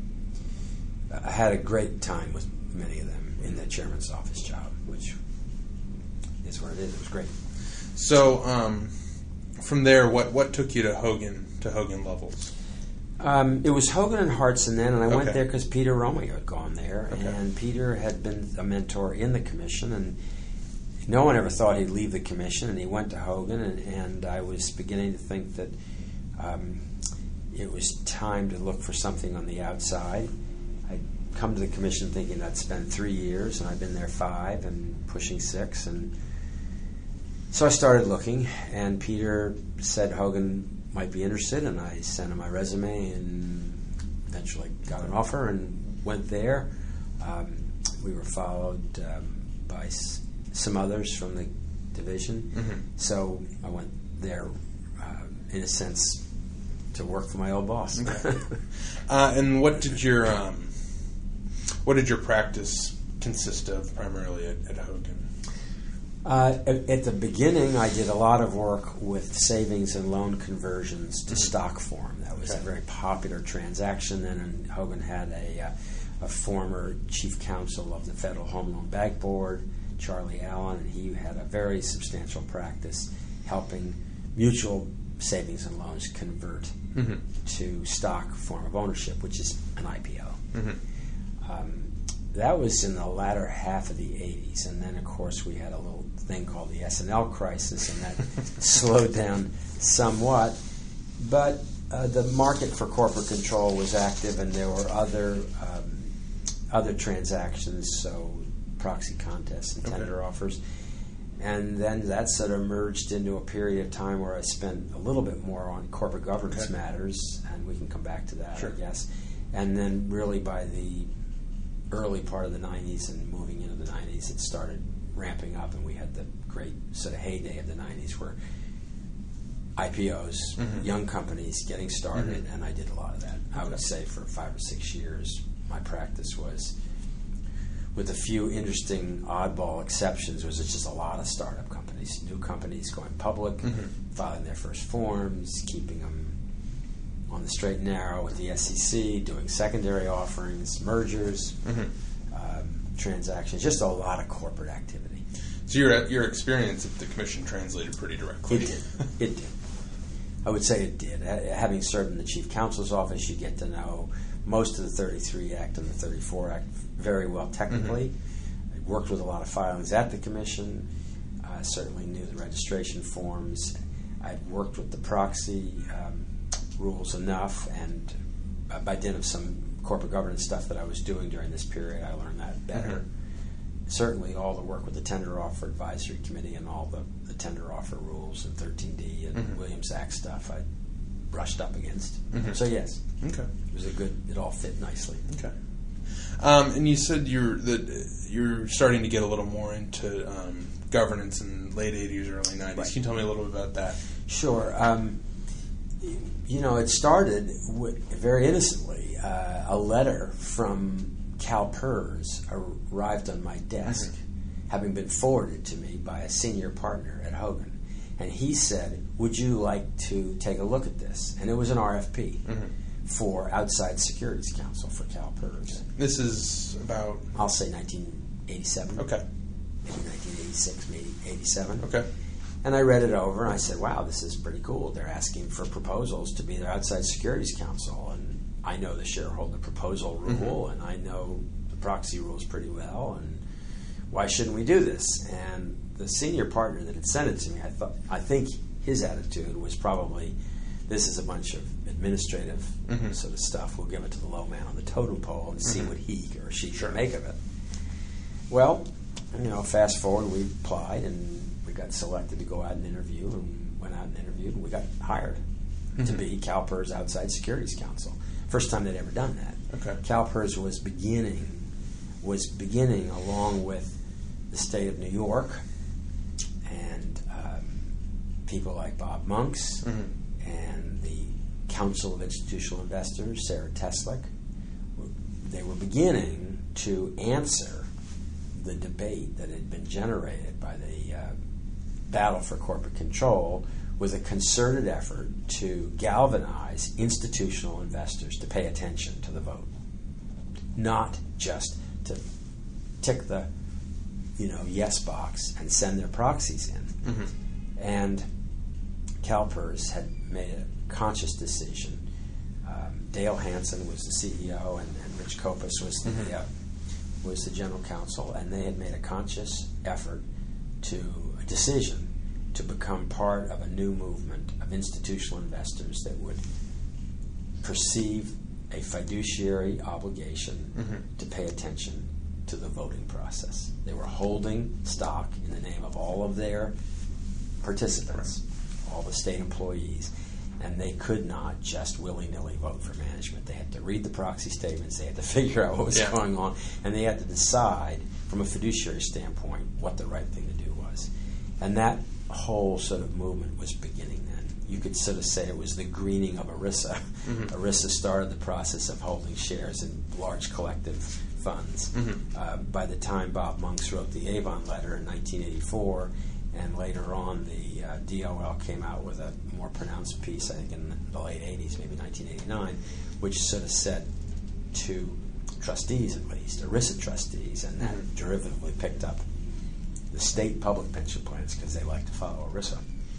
I had a great time with many of them in the chairman's office job, which is where it is. It was great. So, from there, what took you to Hogan levels? It was Hogan and Hartson then, and I went there because Peter Romeo had gone there, and Peter had been a mentor in the commission, and no one ever thought he'd leave the commission, and he went to Hogan, and I was beginning to think that it was time to look for something on the outside. I'd come to the commission thinking I'd spend 3 years, and I'd been there 5 and pushing 6, and so I started looking, and Peter said Hogan might be interested, and I sent him my resume and eventually got an offer and went there. We were followed by some others from the division, so I went there in a sense to work for my old boss. And what did your practice consist of primarily at Hogan? At the beginning, I did a lot of work with savings and loan conversions to stock form. That was a very popular transaction then, and Hogan had a former chief counsel of the Federal Home Loan Bank Board, Charlie Allen, and he had a very substantial practice helping mutual savings and loans convert to stock form of ownership, which is an IPO. That was in the latter half of the 80s, and then, of course, we had a little thing called the S&L crisis, and that slowed down somewhat. But the market for corporate control was active, and there were other transactions, so proxy contests and tender offers. And then that sort of merged into a period of time where I spent a little bit more on corporate governance matters, and we can come back to that, I guess. And then really by the early part of the 90s and moving into the 90s, it started ramping up, and we had the great sort of heyday of the 90s where IPOs, young companies getting started, and I did a lot of that. I would say for 5 or 6 years, my practice was, with a few interesting oddball exceptions, was just a lot of startup companies, new companies going public, filing their first forms, keeping them on the straight and narrow with the SEC, doing secondary offerings, mergers, transactions, just a lot of corporate activity. So your experience at the Commission translated pretty directly. It did. I would say it did. Having served in the Chief Counsel's office, you get to know most of the 33 Act and the 34 Act very well technically. I worked with a lot of filings at the Commission. I certainly knew the registration forms. I'd worked with the proxy rules enough, and by dint of some corporate governance stuff that I was doing during this period, I learned that better. Certainly all the work with the Tender Offer Advisory Committee and all the tender offer rules and 13D and Williams Act stuff I brushed up against. So yes, it was it all fit nicely. Okay. And you said you're starting to get a little more into governance in late 80s, early 90s. Right. Can you tell me a little bit about that? Sure. It started very innocently. A letter from CalPERS arrived on my desk, having been forwarded to me by a senior partner at Hogan. And he said, would you like to take a look at this? And it was an RFP for outside securities counsel for CalPERS. This is about? I'll say 1987. Okay. Maybe 1986, maybe 87. Okay. And I read it over, and I said, wow, this is pretty cool. They're asking for proposals to be their outside securities counsel. And I know the shareholder proposal rule, and I know the proxy rules pretty well, and why shouldn't we do this? And the senior partner that had sent it to me, I think his attitude was probably, this is a bunch of administrative sort of stuff. We'll give it to the low man on the totem pole and see what he or she can make of it. Well, fast forward, we applied, and we got selected to go out and interview, and went out and interviewed, and we got hired to be CalPERS outside securities counsel. First time they'd ever done that. Okay. CalPERS was beginning along with the state of New York and people like Bob Monks and the Council of Institutional Investors, Sarah Teslick. They were beginning to answer the debate that had been generated by the battle for corporate control with a concerted effort to galvanize institutional investors to pay attention to the vote, not just to tick the yes box and send their proxies in. And CalPERS had made a conscious decision. Dale Hansen was the CEO, and Rich Kopus was the general counsel, and they had made a conscious decision to become part of a new movement of institutional investors that would perceive a fiduciary obligation to pay attention to the voting process. They were holding stock in the name of all of their participants, all the state employees, and they could not just willy-nilly vote for management. They had to read the proxy statements, they had to figure out what was going on, and they had to decide from a fiduciary standpoint what the right thing to do was. And that whole sort of movement was beginning then. You could sort of say it was the greening of ERISA. ERISA started the process of holding shares in large collective funds. By the time Bob Monks wrote the Avon letter in 1984, and later on the DOL came out with a more pronounced piece, I think in the late 80s, maybe 1989, which sort of said to trustees, at least, ERISA trustees, and that derivatively picked up the state public pension plans because they like to follow ERISA.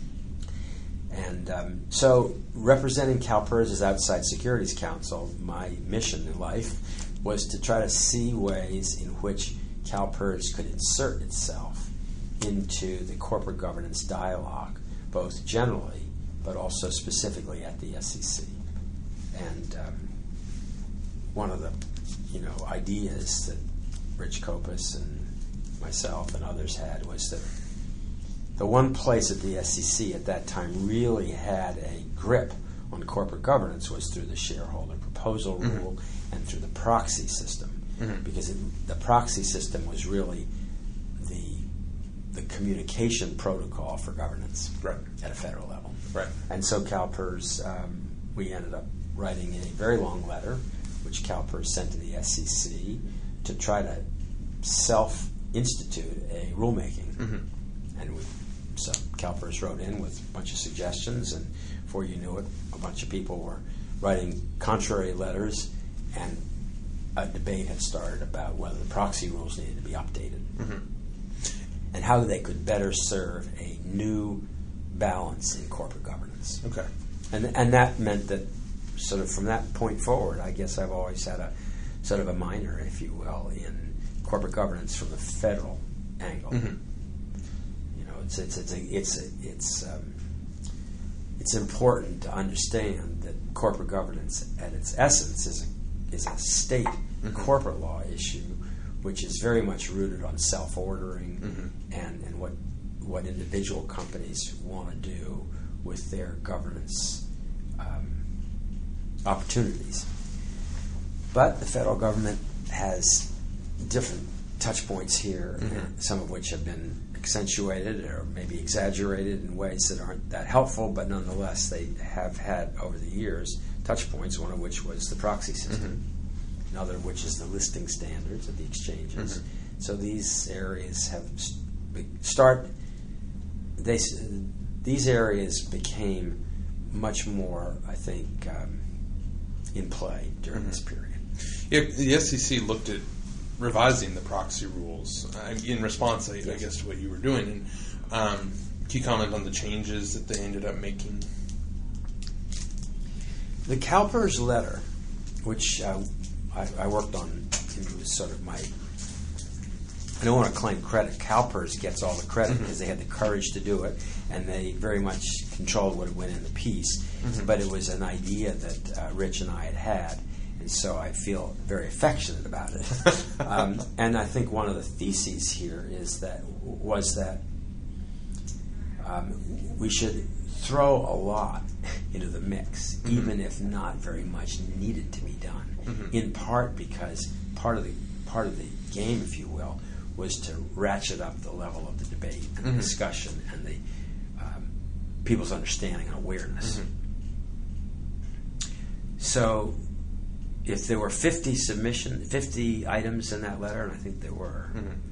And so representing CalPERS as outside securities counsel, my mission in life was to try to see ways in which CalPERS could insert itself into the corporate governance dialogue, both generally but also specifically at the SEC. And one of the ideas that Rich Kopis and myself and others had was that the one place at the SEC at that time really had a grip on corporate governance was through the shareholder proposal rule and through the proxy system, because the proxy system was really the communication protocol for governance at a federal level. Right. And so CalPERS, we ended up writing a very long letter, which CalPERS sent to the SEC to try to self-institute a rulemaking. And so CalPERS wrote in with a bunch of suggestions, and before you knew it, a bunch of people were writing contrary letters, and a debate had started about whether the proxy rules needed to be updated and how they could better serve a new balance in corporate governance. Okay. And that meant that sort of from that point forward, I guess I've always had a sort of a minor, if you will, in corporate governance from the federal angle. It's important to understand that corporate governance, at its essence, is a state corporate law issue, which is very much rooted on self-ordering and what individual companies want to do with their governance opportunities. But the federal government has different touch points here, some of which have been accentuated or maybe exaggerated in ways that aren't that helpful, but nonetheless they have had over the years touch points, one of which was the proxy system, another of which is the listing standards of the exchanges. So these areas have these areas became much more, I think, in play during this period. Yeah, the SEC looked at revising the proxy rules in response, I guess, to what you were doing. And can you comment on the changes that they ended up making? The CalPERS letter, which I worked on, it was sort of my... I don't want to claim credit. CalPERS gets all the credit because they had the courage to do it, and they very much controlled what went in the piece. But it was an idea that Rich and I had, and so I feel very affectionate about it. And I think one of the theses here was that we should throw a lot into the mix, even if not very much needed to be done. In part because part of the game, if you will, was to ratchet up the level of the debate and the discussion and the people's understanding and awareness. So if there were 50 items in that letter, and I think there were,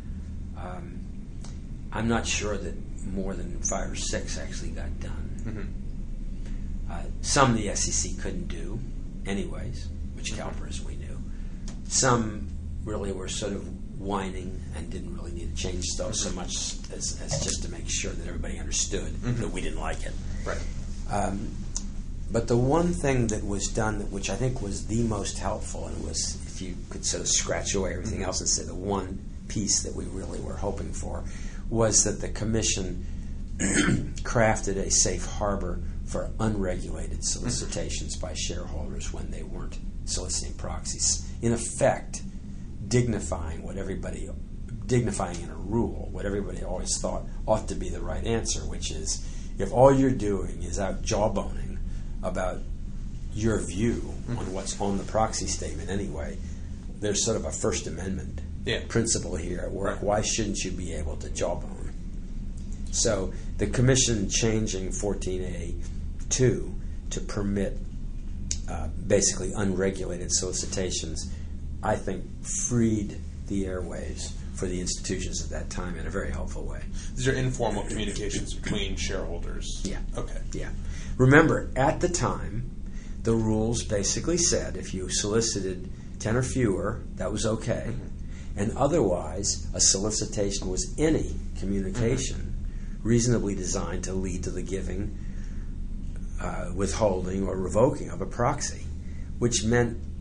I'm not sure that more than 5 or 6 actually got done. Some the SEC couldn't do anyways, which CalPERS we knew. Some really were sort of whining and didn't really need to change stuff so much as just to make sure that everybody understood that we didn't like it. Right. But the one thing that was done, which I think was the most helpful, and was, if you could sort of scratch away everything else and say the one piece that we really were hoping for, was that the Commission crafted a safe harbor for unregulated solicitations by shareholders when they weren't soliciting proxies. In effect, dignifying in a rule what everybody always thought ought to be the right answer, which is if all you're doing is out jawboning about your view on what's on the proxy statement anyway, there's sort of a First Amendment principle here at work. Right. Why shouldn't you be able to jawbone? So the Commission changing 14A2 to permit basically unregulated solicitations, I think, freed the airwaves for the institutions at that time in a very helpful way. These are informal communications between shareholders. Yeah. Okay. Yeah. Remember, at the time, the rules basically said if you solicited 10 or fewer, that was okay. And otherwise, a solicitation was any communication reasonably designed to lead to the giving, withholding, or revoking of a proxy, which meant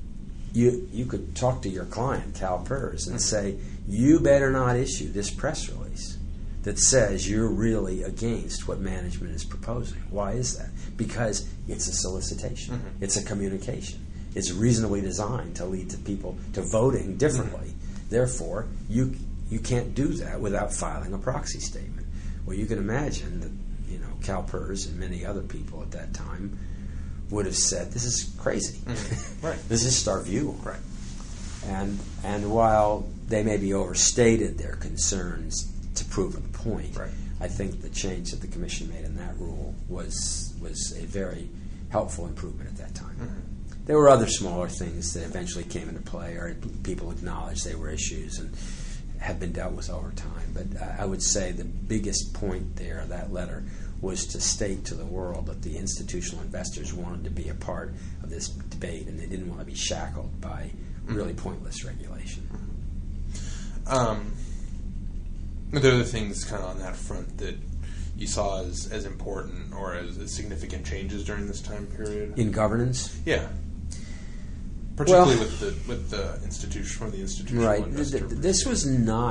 you could talk to your client, CalPERS, and say, you better not issue this press release that says you're really against what management is proposing. Why is that? Because it's a solicitation. It's a communication. It's reasonably designed to lead to people to voting differently. Therefore, you can't do that without filing a proxy statement. Well, you can imagine that CalPERS and many other people at that time would have said, "This is crazy. Right. This is our view." Right. And while they maybe overstated their concerns to prove a point, right. I think the change that the Commission made in that rule was a very helpful improvement at that time. There were other smaller things that eventually came into play, or people acknowledged they were issues and have been dealt with over time. But I would say the biggest point there, that letter, was to state to the world that the institutional investors wanted to be a part of this debate, and they didn't want to be shackled by really pointless regulation. Are there other things kind of on that front that you saw as important or as significant changes during this time period? In governance? Yeah. Particularly with the institutional right. investor. This was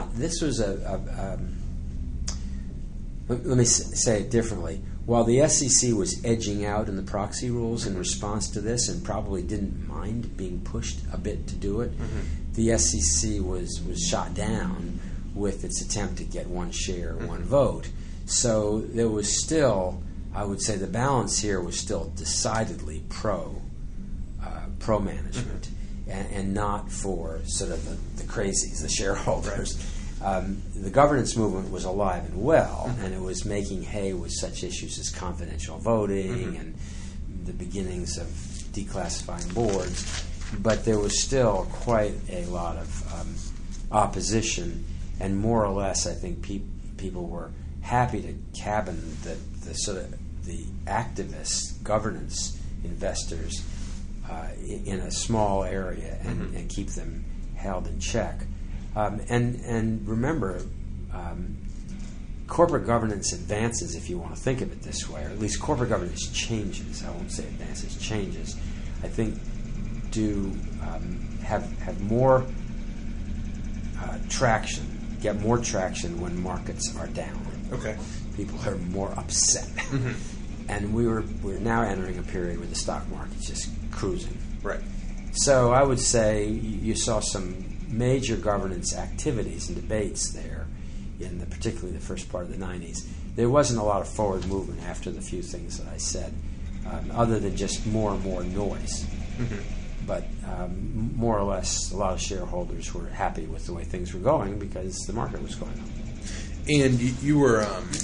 let me say it differently. While the SEC was edging out in the proxy rules in response to this and probably didn't mind being pushed a bit to do it, the SEC was shot down with its attempt to get one share, one vote. So there was still, I would say the balance here was still decidedly pro-management and not for sort of the crazies, the shareholders. The governance movement was alive and well, and it was making hay with such issues as confidential voting and the beginnings of declassifying boards. But there was still quite a lot of opposition, and more or less, I think people were happy to cabin the sort of the activist governance investors in a small area and keep them held in check. And remember, corporate governance advances, if you want to think of it this way, or at least corporate governance changes. I won't say advances, changes. I think do have more traction, get more traction when markets are down. Okay. People are more upset. And we're now entering a period where the stock market's just cruising. Right. So I would say you saw some major governance activities and debates there in particularly the first part of the 90s. There wasn't a lot of forward movement after the few things that I said, other than just more and more noise. But more or less, a lot of shareholders were happy with the way things were going because the market was going up. And you were...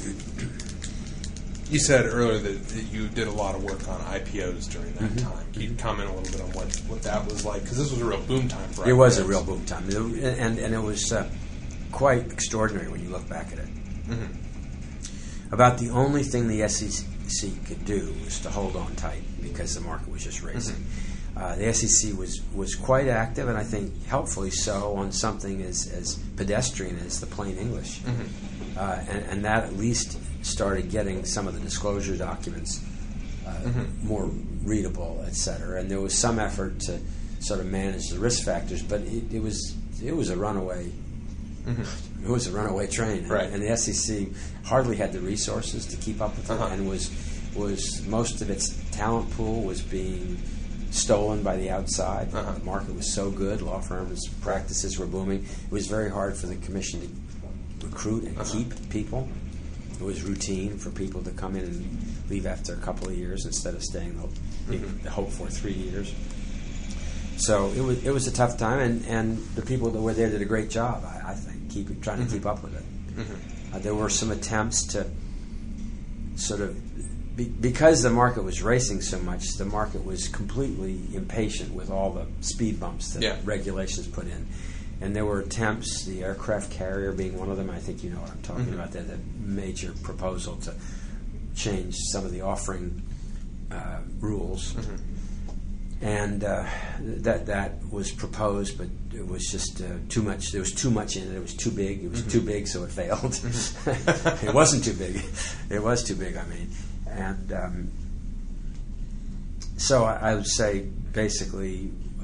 You said earlier that you did a lot of work on IPOs during that time. Can you comment a little bit on what that was like? Because this was a real boom time for IPOs. It was a real boom time. And it was quite extraordinary when you look back at it. About the only thing the SEC could do was to hold on tight because the market was just racing. The SEC was quite active, and I think helpfully so, on something as pedestrian as the plain English. And that at least started getting some of the disclosure documents more readable, et cetera. And there was some effort to sort of manage the risk factors, but it was a runaway. It was a runaway train, right. And the SEC hardly had the resources to keep up with it, and was most of its talent pool was being stolen by the outside. The market was so good, law firms' practices were booming. It was very hard for the Commission to recruit and keep people. It was routine for people to come in and leave after a couple of years instead of staying the hope for 3 years. So it was a tough time, and the people that were there did a great job, I think, trying to keep up with it. There were some attempts to sort of, because the market was racing so much, the market was completely impatient with all the speed bumps that regulations put in. And there were attempts, the aircraft carrier being one of them, I think you know what I'm talking about, that major proposal to change some of the offering rules. And that was proposed, but it was just too much. There was too much in it. It was too big. It was too big, so it failed. It wasn't too big. It was too big, I mean. And so I would say, basically,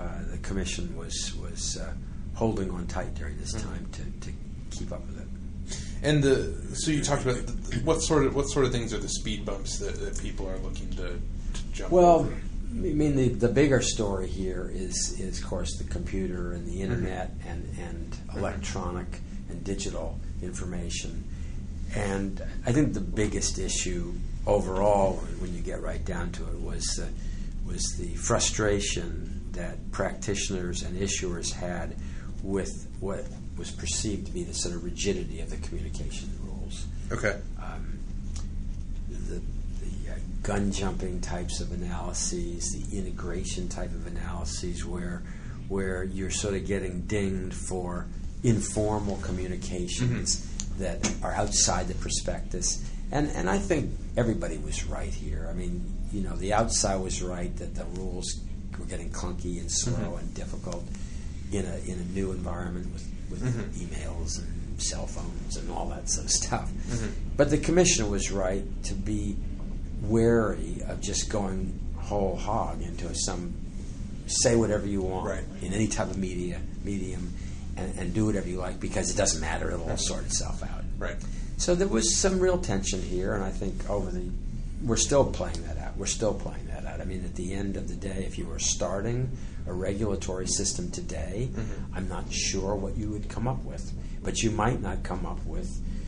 the commission was holding on tight during this time to keep up with it. And so you talked about what sort of things are the speed bumps that people are looking to jump over? I mean, the bigger story here is of course the computer and the internet and electronic and digital information. And I think the biggest issue overall, when you get right down to it, was the frustration that practitioners and issuers had with what was perceived to be the sort of rigidity of the communication rules. Okay. The gun jumping types of analyses, the integration type of analyses, where you're sort of getting dinged for informal communications that are outside the prospectus. And I think everybody was right here. I mean, the outside was right that the rules were getting clunky and slow and difficult in a new environment with emails and cell phones and all that sort of stuff. But the commission was right to be wary of just going whole hog into say whatever you want in any type of medium and do whatever you like, because it doesn't matter, it'll all sort itself out. Right. So there was some real tension here, and I think we're still playing that out. I mean, at the end of the day, if you were starting a regulatory system today, I'm not sure what you would come up with. But you might not come up with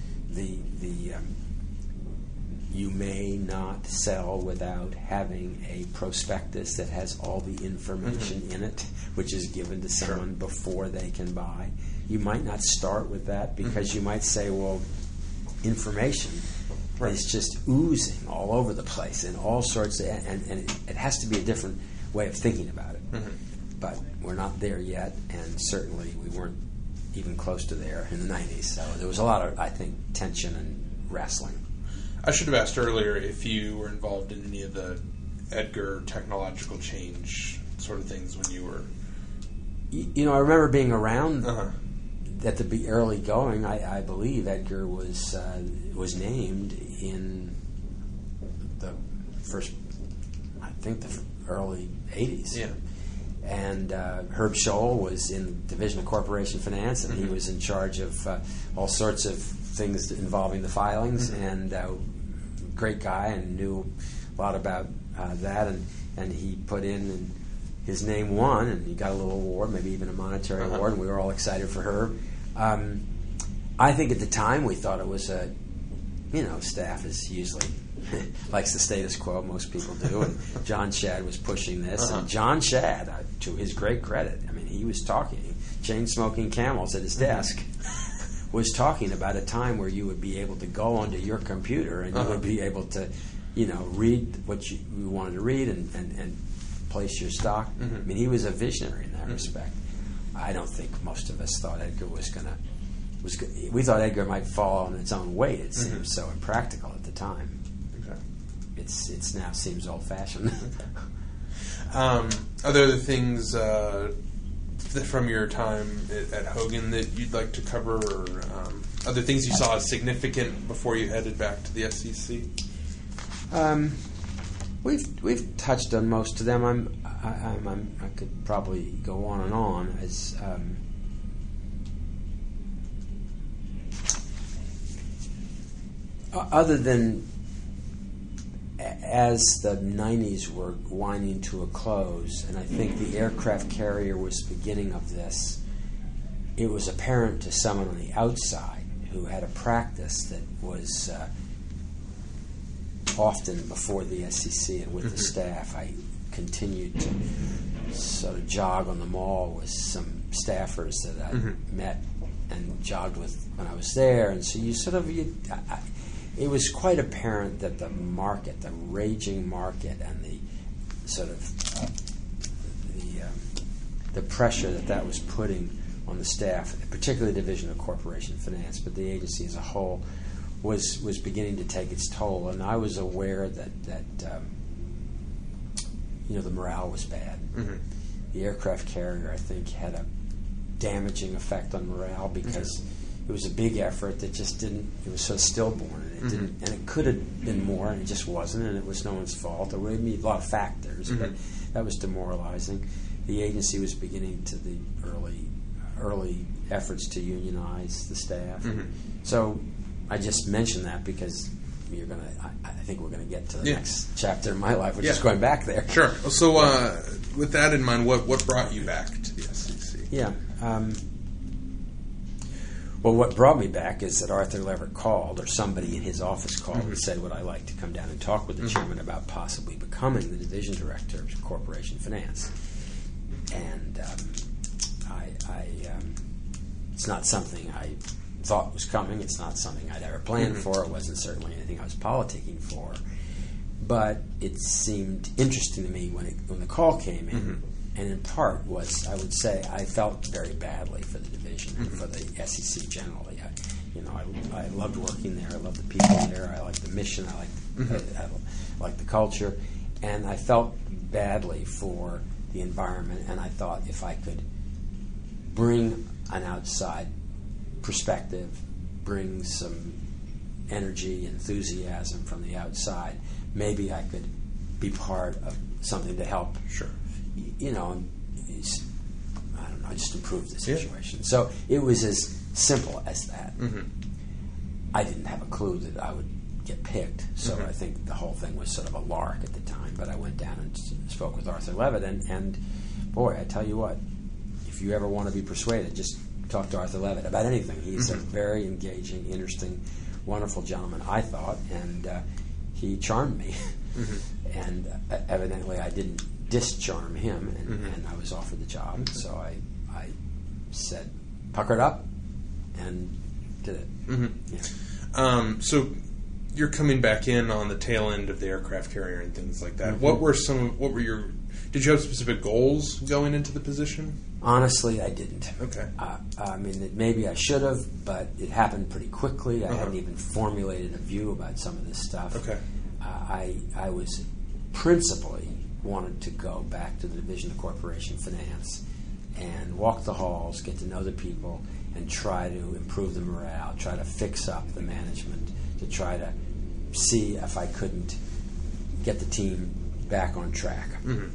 you may not sell without having a prospectus that has all the information in it, which is given to someone before they can buy. You might not start with that because you might say, well, information is just oozing all over the place in all sorts of, and it has to be a different way of thinking about it. But we're not there yet, and certainly we weren't even close to there in the 90s. So there was a lot of, I think, tension and wrestling. I should have asked earlier if you were involved in any of the Edgar technological change sort of things when you were... I remember being around at the early going. I believe Edgar was named in the first, I think, the early 80s. Yeah. And Herb Scholl was in Division of Corporation Finance, and he was in charge of all sorts of things involving the filings, and great guy, and knew a lot about that, and he put in, and his name won, and he got a little award, maybe even a monetary award, and we were all excited for Herb. I think at the time we thought it was staff is usually likes the status quo, most people do, and John Shad was pushing this, and John Shad, to his great credit, I mean, he was talking, chain-smoking camels at his desk, was talking about a time where you would be able to go onto your computer and you would be able to, read what you wanted to read and place your stock. I mean, he was a visionary in that respect. I don't think most of us thought Edgar was going to... We thought Edgar might fall on its own weight. It seemed so impractical at the time. Okay. It's now seems old-fashioned. Are there other things from your time at Hogan that you'd like to cover, or other things you saw as significant before you headed back to the SEC? We've touched on most of them. I could probably go on and on as. Other than as the 90s were winding to a close, and I think the aircraft carrier was the beginning of this, it was apparent to someone on the outside who had a practice that was often before the SEC and with the staff. I continued to sort of jog on the mall with some staffers that I met and jogged with when I was there, and so it was quite apparent that the market, the raging market, and the sort of the pressure that was putting on the staff, particularly the Division of Corporation Finance, but the agency as a whole, was beginning to take its toll. And I was aware that the morale was bad. The aircraft carrier, I think, had a damaging effect on morale because it was a big effort that just didn't. It was so stillborn, and it didn't. And it could have been more, and it just wasn't. And it was no one's fault. There were a lot of factors, but that was demoralizing. the agency was beginning to the early efforts to unionize the staff. Mm-hmm. So I just mentioned that because I think we're going to get to the next chapter in my life, which is going back there. Sure. So with that in mind, what brought you back to the SEC? Yeah. Well, what brought me back is that Arthur Levitt called, or somebody in his office called, and said, would I like to come down and talk with the chairman about possibly becoming the division director of corporation finance? And it's not something I thought was coming. It's not something I'd ever planned for. It wasn't certainly anything I was politicking for. But it seemed interesting to me when the call came in, and in part was, I would say, I felt very badly for the division and for the SEC generally. I loved working there. I loved the people there. I liked the mission. I liked the culture. And I felt badly for the environment, and I thought if I could bring an outside perspective, bring some energy, enthusiasm from the outside, maybe I could be part of something to help. Sure. I don't know, just improve the situation. Yeah. So it was as simple as that. I didn't have a clue that I would get picked, so I think the whole thing was sort of a lark at the time. But I went down and spoke with Arthur Levitt, and boy, I tell you what, if you ever want to be persuaded, just talk to Arthur Levitt about anything. He's a very engaging, interesting, wonderful gentleman, I thought, and he charmed me. And evidently I didn't discharm him, and I was offered the job. So I said, puckered up, and did it. Yeah. So you're coming back in on the tail end of the aircraft carrier and things like that. Did you have specific goals going into the position? Honestly, I didn't. Okay. I mean, maybe I should have, but it happened pretty quickly. I hadn't even formulated a view about some of this stuff. Okay. I was principally wanted to go back to the Division of Corporation Finance and walk the halls, get to know the people, and try to improve the morale, try to fix up the management, to try to see if I couldn't get the team back on track.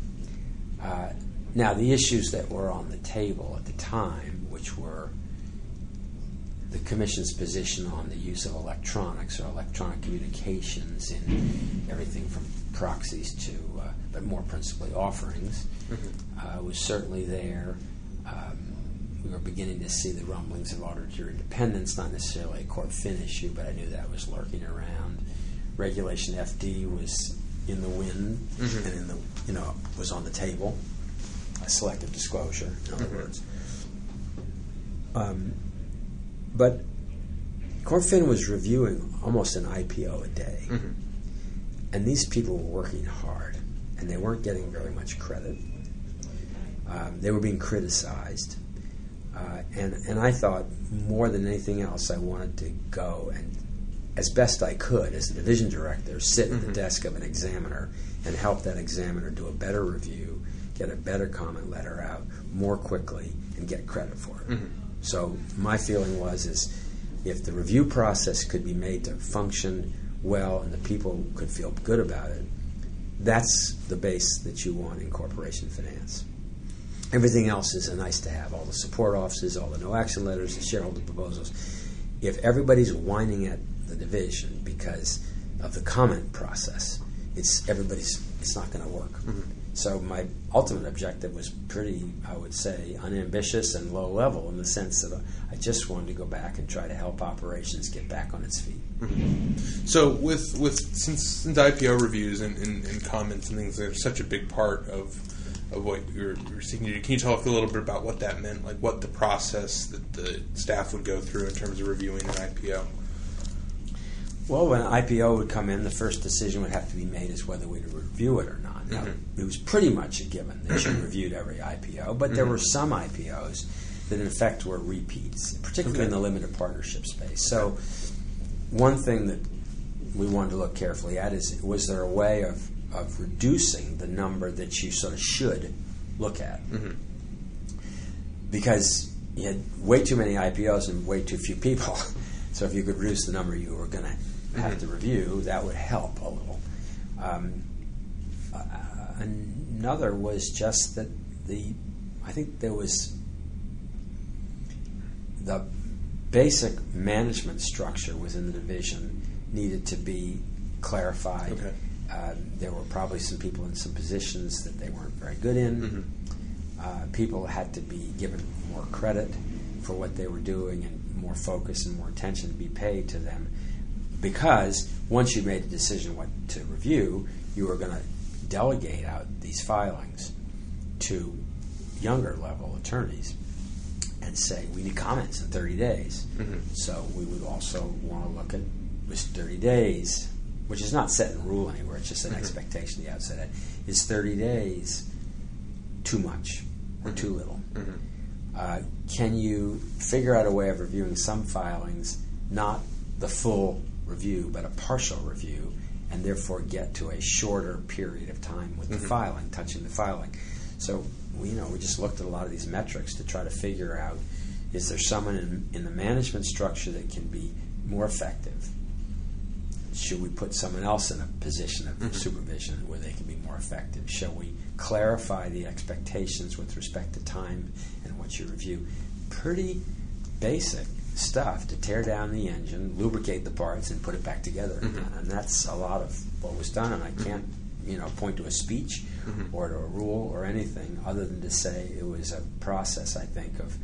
Now, the issues that were on the table at the time, which were the Commission's position on the use of electronics or electronic communications in everything from proxies to, but more principally offerings, was certainly there. We were beginning to see the rumblings of auditor independence, not necessarily a Corp Fin issue, but I knew that was lurking around. Regulation FD was in the wind and was on the table. Selective disclosure, in other words. But Corp Fin was reviewing almost an IPO a day. And these people were working hard, and they weren't getting very much credit. They were being criticized. And I thought, more than anything else, I wanted to go and, as best I could, as the division director, sit at the desk of an examiner and help that examiner do a better review, get a better comment letter out more quickly, and get credit for it. So my feeling is if the review process could be made to function well and the people could feel good about it, that's the base that you want in corporation finance. Everything else is a nice to have, all the support offices, all the no action letters, the shareholder proposals. If everybody's whining at the division because of the comment process, it's not going to work. So my ultimate objective was pretty, I would say, unambitious and low level, in the sense that I just wanted to go back and try to help operations get back on its feet. So since IPO reviews and comments and things are such a big part of what you're seeking to do, can you talk a little bit about what that meant, like what the process that the staff would go through in terms of reviewing an IPO? Well, when an IPO would come in, the first decision would have to be made as whether we'd review it or not. Now, it was pretty much a given that you reviewed every IPO, but there were some IPOs that in effect were repeats, particularly in the limited partnership space. So one thing that we wanted to look carefully at is, was there a way of reducing the number that you sort of should look at? Because you had way too many IPOs and way too few people. So if you could reduce the number you were going to have to review, that would help a little. Another was just that I think there was the basic management structure within the division needed to be clarified. Okay. There were probably some people in some positions that they weren't very good in. People had to be given more credit for what they were doing and more focus and more attention to be paid to them, because once you made a decision what to review, you were going to delegate out these filings to younger level attorneys and say, we need comments in 30 days. So we would also want to look at this 30 days, which is not set in rule anywhere, it's just an expectation at the outset. Is 30 days too much or too little? Can you figure out a way of reviewing some filings, not the full review, but a partial review, and therefore get to a shorter period of time with the filing, touching the filing? So we just looked at a lot of these metrics to try to figure out, is there someone in the management structure that can be more effective? Should we put someone else in a position of supervision where they can be more effective? Shall we clarify the expectations with respect to time and what you review? Pretty basic stuff to tear down the engine, lubricate the parts, and put it back together again. And that's a lot of what was done, and I can't point to a speech or to a rule or anything other than to say it was a process, I think, of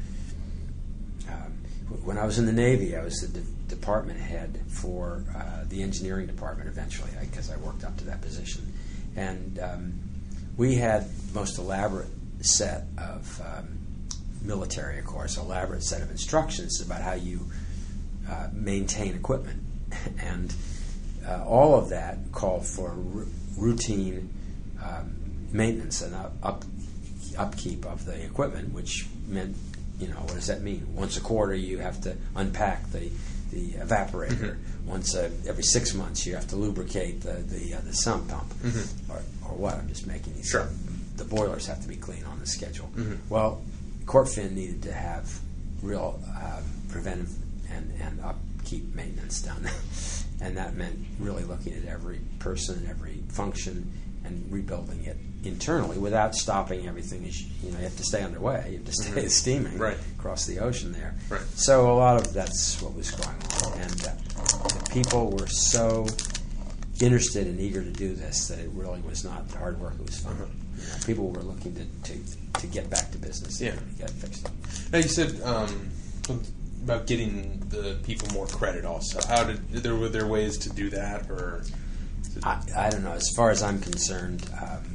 when I was in the Navy, I was the department head for the engineering department eventually, because I worked up to that position. And we had the most elaborate set of military, of course, elaborate set of instructions about how you maintain equipment. And all of that called for routine maintenance and upkeep of the equipment, which meant, what does that mean? Once a quarter you have to unpack the evaporator. Once every 6 months you have to lubricate the sump pump. Or what? I'm just making these. Sure. The boilers have to be clean on the schedule. Well, CorpFin needed to have real preventive and upkeep maintenance done. And that meant really looking at every person, every function, and rebuilding it internally without stopping everything. You have to stay underway. You have to stay steaming across the ocean there. Right. So a lot of that's what was going on. And the people were so interested and eager to do this that it really was not hard work. It was fun. People were looking to get back to business. Yeah. Get it fixed. Now you said about getting the people more credit also. Were there ways to do that, or? I don't know. As far as I'm concerned,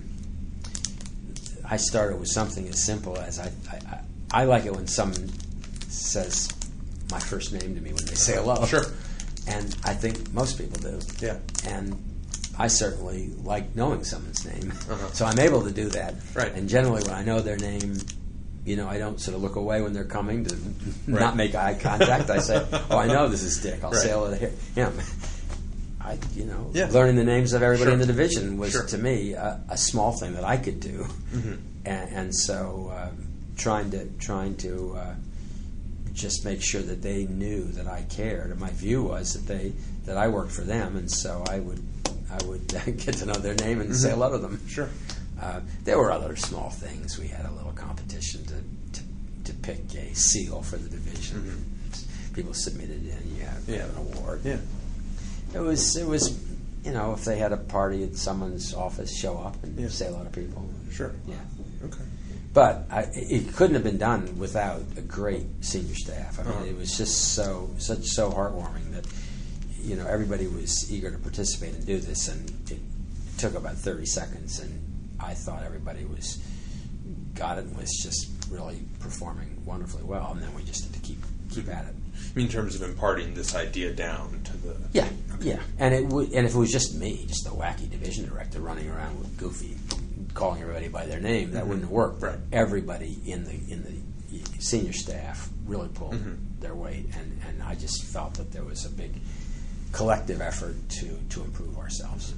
I started with something as simple as I like it when someone says my first name to me when they say hello. Sure. And I think most people do. Yeah. And I certainly like knowing someone's name. So I'm able to do that. Right. And generally when I know their name, I don't sort of look away when they're coming to not make eye contact. I say, I know this is Dick. I'll say hello to him. Learning the names of everybody in the division was, to me, a small thing that I could do. And so trying to just make sure that they knew that I cared. And my view was that I worked for them, and so I would get to know their name and say hello to them. Sure. There were other small things. We had a little competition to pick a seal for the division. People submitted in. You have an award. Yeah. It was if they had a party at someone's office, show up and say hello to people. Sure. Yeah. Okay. But it couldn't have been done without a great senior staff. I mean, it was just so heartwarming that everybody was eager to participate and do this, and it took about 30 seconds, and I thought everybody got it and was just really performing wonderfully well, and then we just had to keep at it. In terms of imparting this idea down to the and if it was just me, just a wacky division director running around with Goofy, calling everybody by their name, that wouldn't have worked. Right. Everybody in the senior staff really pulled their weight, and I just felt that there was a big collective effort to improve ourselves.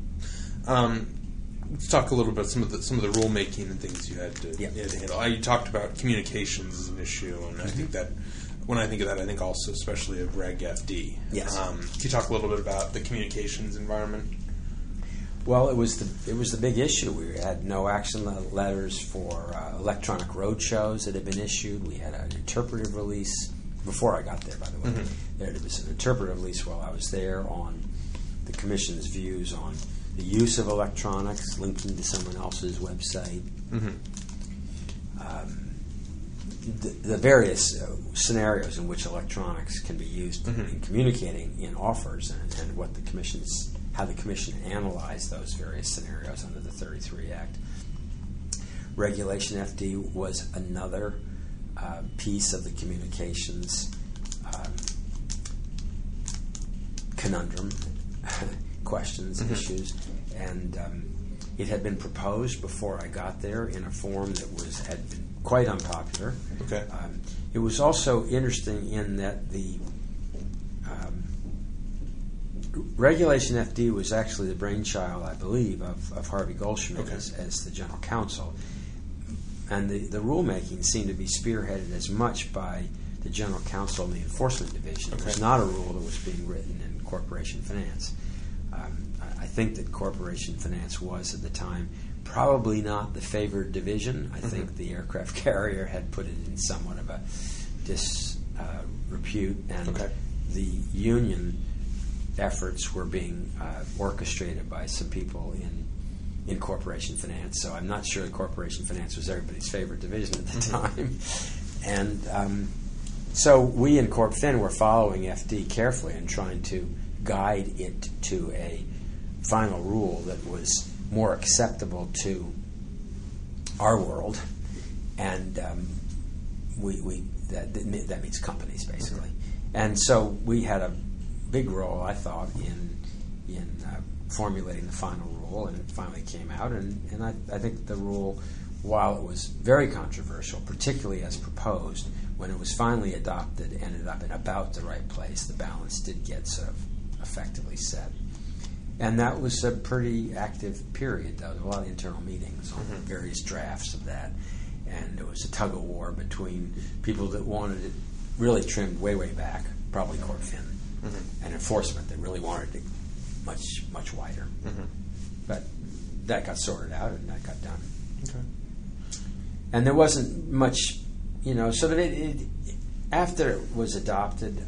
Let's talk a little about some of the rulemaking and things you had to handle. You talked about communications as an issue, and I think that when I think of that, I think also especially of Reg FD. Yes. Can you talk a little bit about the communications environment? Well, it was the big issue. We had no action letters for electronic road shows that had been issued. We had an interpretive release before I got there, by the way. Mm-hmm. There was an interpretive release while I was there on the Commission's views on the use of electronics, linking to someone else's website. Mm-hmm. The various scenarios in which electronics can be used in communicating in offers, and what how the Commission analyzed those various scenarios under the 33 Act. Regulation FD was another piece of the communications conundrum, questions, issues, and it had been proposed before I got there in a form that had been quite unpopular. Okay. It was also interesting in that the Regulation FD was actually the brainchild, I believe, of Harvey Goldschmidt as the general counsel. And the rulemaking seemed to be spearheaded as much by the general counsel and the enforcement division. It was not a rule that was being written in corporation finance. I think that corporation finance was, at the time, probably not the favored division. I think the aircraft carrier had put it in somewhat of a disrepute, and the union efforts were being orchestrated by some people in corporation finance. So I'm not sure that corporation finance was everybody's favorite division at the time. And so we in Corp Fin were following FD carefully and trying to guide it to a final rule that was more acceptable to our world, and that means companies, basically. And so we had a big role, I thought, in formulating the final rule, and it finally came out. And I think the rule, while it was very controversial, particularly as proposed, when it was finally adopted, ended up in about the right place. The balance did get sort of effectively set. And that was a pretty active period, though. There were a lot of internal meetings on various drafts of that. And there was a tug-of-war between people that wanted it really trimmed way, way back, probably Corp Fin, and enforcement that really wanted it much, much wider. But that got sorted out, and that got done. Okay. And there wasn't much, sort of it after it was adopted,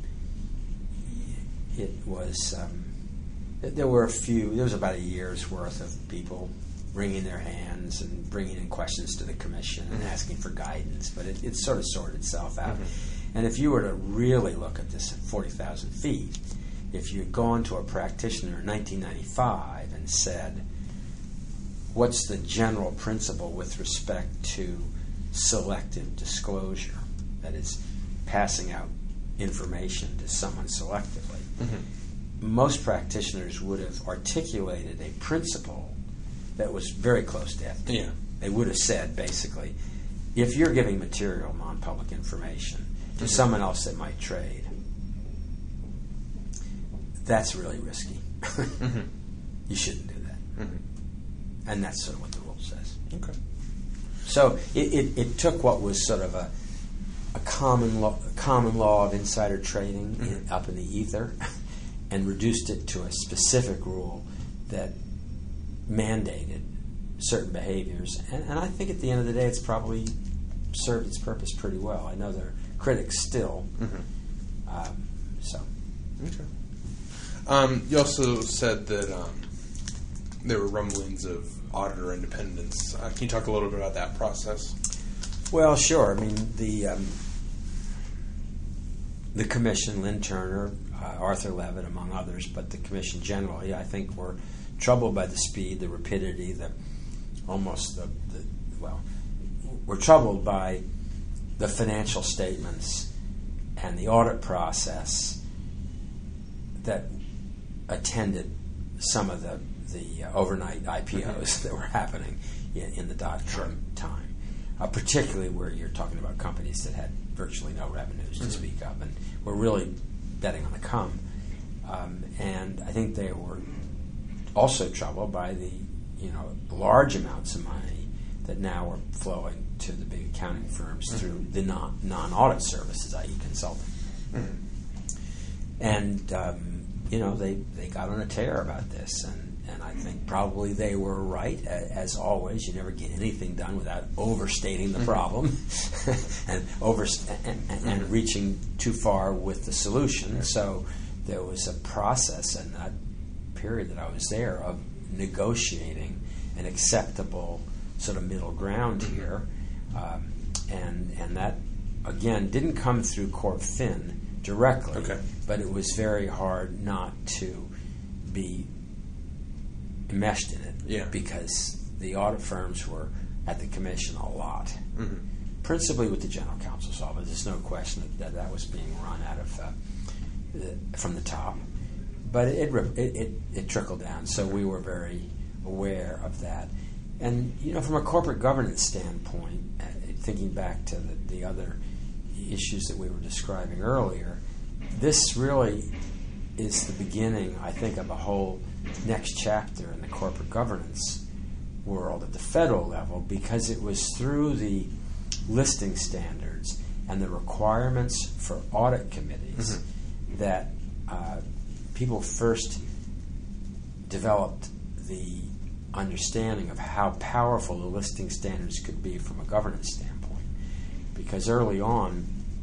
it was... there was about a year's worth of people wringing their hands and bringing in questions to the Commission and asking for guidance, but it sort of sorted itself out. And if you were to really look at this at 40,000 feet, if you had gone to a practitioner in 1995 and said, what's the general principle with respect to selective disclosure, that is, passing out information to someone selectively, most practitioners would have articulated a principle that was very close to FD. Yeah. They would have said, basically, if you're giving material non-public information to someone else that might trade, that's really risky. You shouldn't do that. And that's sort of what the rule says. Okay. So it took what was sort of a common law of insider trading up in the ether and reduced it to a specific rule that mandated certain behaviors. And I think at the end of the day, it's probably served its purpose pretty well. I know there are critics still. Okay. You also said that there were rumblings of auditor independence. Can you talk a little bit about that process? Well, sure. I mean, the Commission, Lynn Turner, Arthur Levitt, among others, but the Commission generally, I think, were troubled by the speed, the rapidity, we're troubled by the financial statements and the audit process that attended some of the overnight IPOs that were happening in the dot-com time, particularly where you're talking about companies that had virtually no revenues to speak of, and were really betting on the come. And I think they were also troubled by the large amounts of money that now are flowing to the big accounting firms through the non-audit services, i.e. consulting. And they got on a tear about this, and I think probably they were right. As always, you never get anything done without overstating the problem and reaching too far with the solution. So there was a process in that period that I was there of negotiating an acceptable sort of middle ground here, and that again didn't come through Corp Fin directly, but it was very hard not to be enmeshed in it, because the audit firms were at the commission a lot, principally with the general counsel's office. There's no question that was being run out of from the top, but it trickled down. So we were very aware of that, and from a corporate governance standpoint, thinking back to the other issues that we were describing earlier, this really is the beginning, I think, of a whole next chapter in the corporate governance world at the federal level, because it was through the listing standards and the requirements for audit committees that people first developed the understanding of how powerful the listing standards could be from a governance standpoint. Because early on,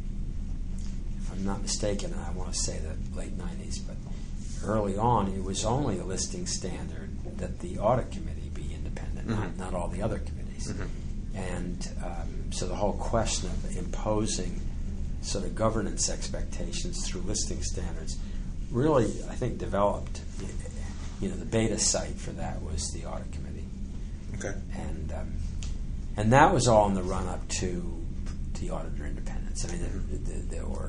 if I'm not mistaken, and I want to say the late 90s, but early on it was only a listing standard that the audit committee be independent, not all the other committees. And so the whole question of imposing sort of governance expectations through listing standards really, I think, developed. The beta site for that was the audit committee. Okay. And that was all in the run-up to the auditor independence. I mean, there were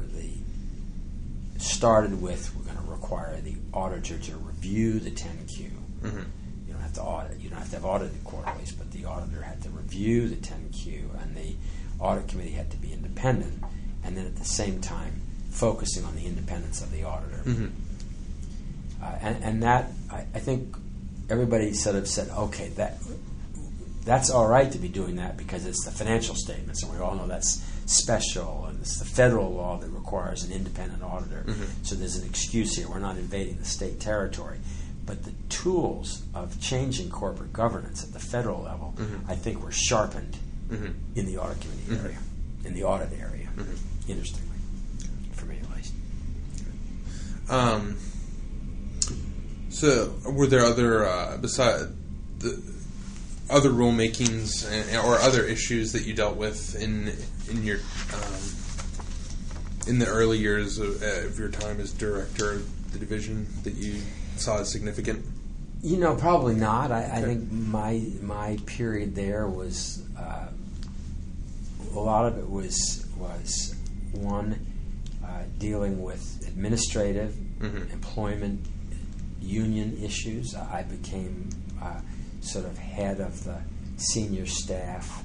started with, we're going to require the auditor to review the 10Q. You don't have to audit. You don't have to have audited quarterlies, but the auditor had to review the 10Q, and the audit committee had to be independent, and then at the same time focusing on the independence of the auditor. And that, I think everybody sort of said, okay, that's all right to be doing that because it's the financial statements, and we all know that's special, and it's the federal law that requires an independent auditor. So there's an excuse here. We're not invading the state territory. But the tools of changing corporate governance at the federal level, I think, were sharpened in the audit committee area, in the audit area, interestingly, for me at least. So, were there other besides the other rulemakings or other issues that you dealt with in your in the early years of your time as director of the division that you saw as significant? Probably not. I think my period there was a lot of it was one dealing with administrative, employment, union issues. I became sort of head of the senior staff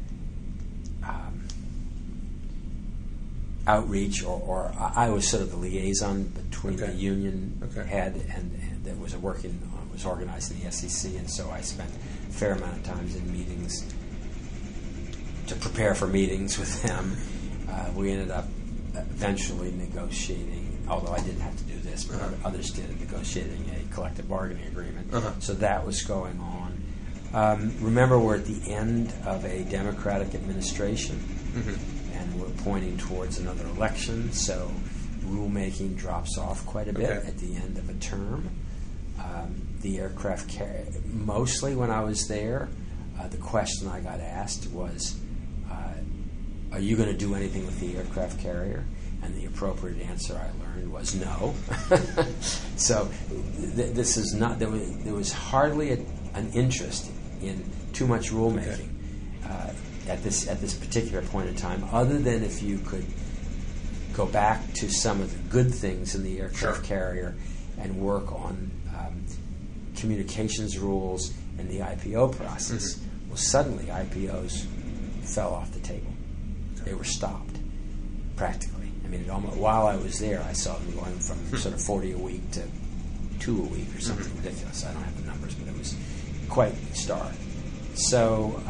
outreach, or I was sort of the liaison between the union head and that was was organized in the SEC, and so I spent a fair amount of times in meetings to prepare for meetings with them. We ended up eventually negotiating, although I didn't have to do this, but others did, negotiating a collective bargaining agreement. So that was going on. Remember, we're at the end of a Democratic administration, and we're pointing towards another election, so rulemaking drops off quite a bit at the end of a term. The aircraft carrier, mostly when I was there, the question I got asked was, are you going to do anything with the aircraft carrier? And the appropriate answer I learned was no. So this is not, there was hardly an interest in too much rulemaking at this particular point in time, other than if you could go back to some of the good things in the aircraft carrier and work on communications rules and the IPO process. Well, suddenly IPOs fell off the table. They were stopped, practically. I mean, while I was there, I saw them going from sort of 40 a week to 2 a week or something ridiculous. I don't have the numbers, but it was quite stark. So,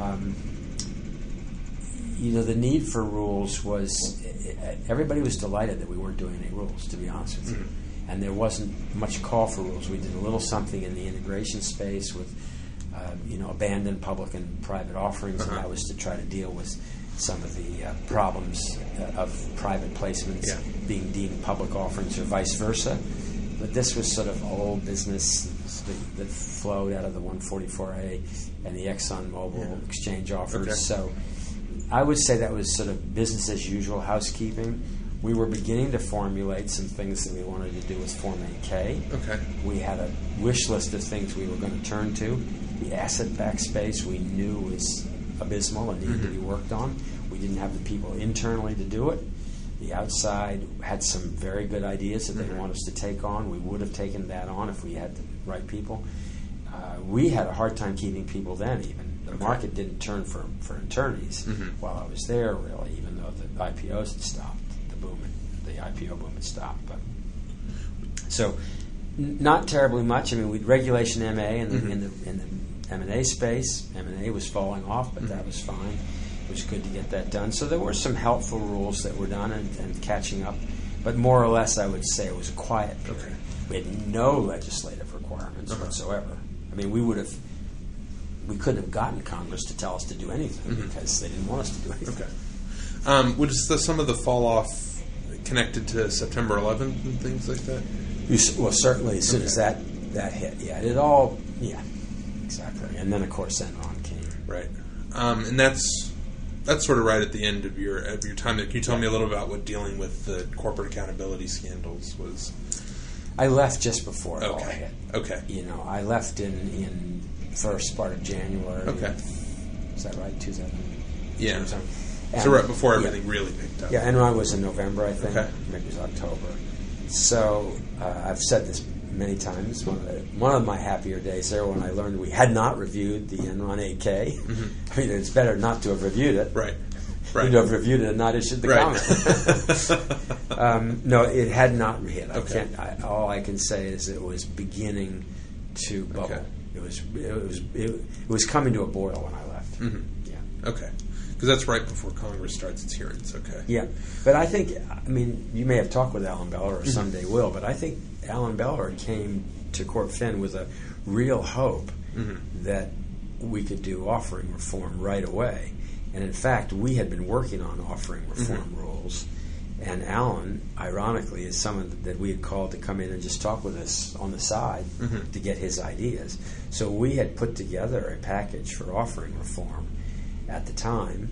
the need for rules was, everybody was delighted that we weren't doing any rules, to be honest with you. and there wasn't much call for rules. We did a little something in the integration space with abandoned public and private offerings, and that was to try to deal with some of the problems of private placements being deemed public offerings or vice versa. But this was sort of old business that flowed out of the 144A and the ExxonMobil exchange offers. Okay. So I would say that was sort of business as usual housekeeping. We were beginning to formulate some things that we wanted to do with Form 8K. Okay. We had a wish list of things we were going to turn to. The asset-backed space we knew was abysmal and needed to be worked on. We didn't have the people internally to do it. The outside had some very good ideas that they want us to take on. We would have taken that on if we had the right people. We had a hard time keeping people then even. The market didn't turn for attorneys while I was there, really, even though the IPOs had stopped. The IPO boom had stopped. But so not terribly much. I mean, we'd regulation MA in the M&A space. M&A was falling off, but that was fine. It was good to get that done. So there were some helpful rules that were done and catching up. But more or less, I would say it was a quiet period. Okay. We had no legislative requirements whatsoever. I mean, we couldn't have gotten Congress to tell us to do anything because they didn't want us to do anything. Okay. Was some of the fall off connected to September 11th and things like that? Well, certainly as soon as that hit, it all, exactly. And then of course Enron came. Right, and that's sort of right at the end of your time there. Can you tell me a little about what dealing with the corporate accountability scandals was? I left just before it all hit. Okay. I left in first part of January. Okay. Is that right? 2000. Yeah. So right before everything really picked up. Yeah, Enron was in November, I think. Okay. Maybe it was October. So I've said this many times. One of my happier days there when I learned we had not reviewed the Enron 8K. I mean, it's better not to have reviewed it. Right. Than to have reviewed it and not issued the comment. No, it had not hit. All I can say is it was beginning to bubble. Okay. It was coming to a boil when I left. Yeah. Okay. Because that's right before Congress starts its hearings, okay. Yeah. But I think, you may have talked with Alan Beller, or someday will, but I think Alan Beller came to Corp Fin with a real hope that we could do offering reform right away. And in fact, we had been working on offering reform rules, and Alan, ironically, is someone that we had called to come in and just talk with us on the side to get his ideas. So we had put together a package for offering reform. At the time,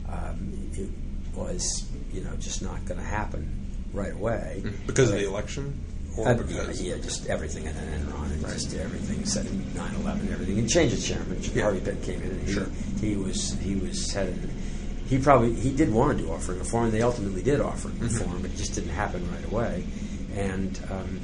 it was, just not going to happen right away. Because of the election? Or because? Yeah, just everything at Enron, and just everything, said 9/11, everything. And changed the chairman. Harvey Pitt came in, and he was headed. He did want to do offering reform, and they ultimately did offering reform, but it just didn't happen right away. And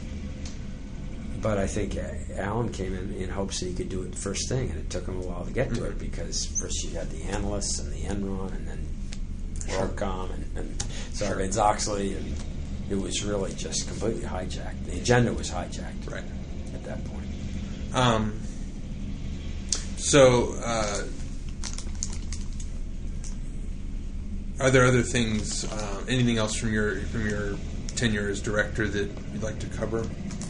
but I think Alan came in hopes that he could do it first thing, and it took him a while to get to it because first you had the analysts and the Enron, and then WorldCom and Sarbanes-Oxley, and it was really just completely hijacked. The agenda was hijacked at that point. So, are there other things, anything else from your tenure as director that you'd like to cover?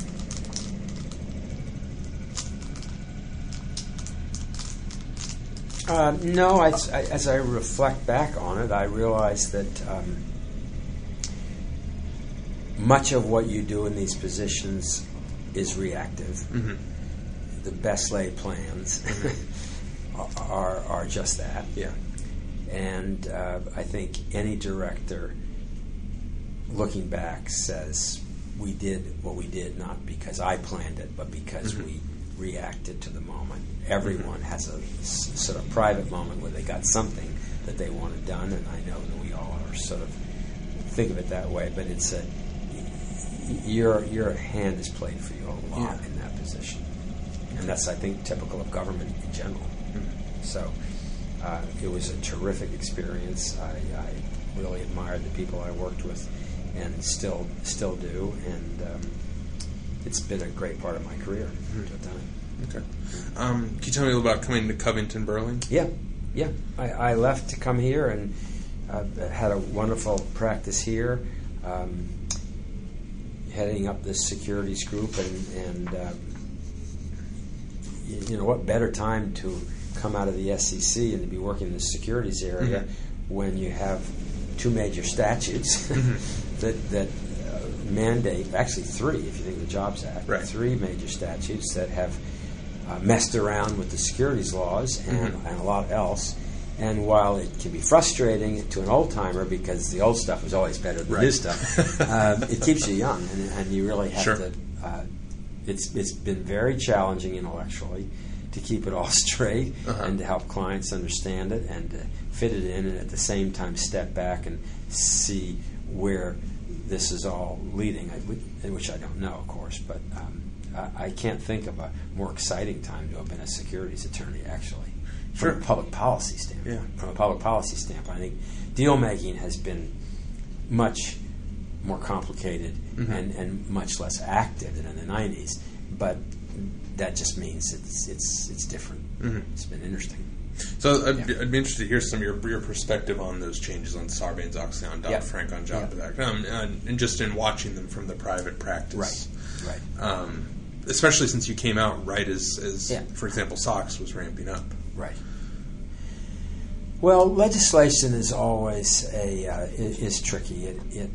No, as I reflect back on it, I realize that much of what you do in these positions is reactive. The best laid plans are just that. Yeah. And I think any director looking back says, we did what we did not because I planned it, but because we reacted to the moment. Everyone has a sort of private moment where they got something that they wanted done, and I know that we all are sort of think of it that way, but it's your hand is played for you a lot in that position. And that's, I think, typical of government in general. So it was a terrific experience. I really admired the people I worked with and still do, and it's been a great part of my career to have done it. Okay. Can you tell me a little about coming to Covington Burling? Yeah. I left to come here and had a wonderful practice here. heading up this securities group, and what better time to come out of the SEC and to be working in the securities area when you have two major statutes that mandate, actually three if you think of the Jobs Act, right. Three major statutes that have messed around with the securities laws and a lot else. And while it can be frustrating to an old-timer because the old stuff is always better than the new stuff, it keeps you young, and you really have to... It's been very challenging intellectually to keep it all straight and to help clients understand it and to fit it in, and at the same time step back and see where this is all leading, which I don't know, of course, but I can't think of a more exciting time to have been a securities attorney, actually. From a public policy standpoint. Yeah. From a public policy standpoint, I think deal making has been much more complicated and much less active than in the 90s. But that just means it's different. It's been interesting. So I'd be interested to hear some of your perspective on those changes on Sarbanes-Oxley, on Dodd-Frank, on Jobs Act, and just in watching them from the private practice. Right. Especially since you came out right as for example, SOX was ramping up. Right. Well, legislation is always is tricky.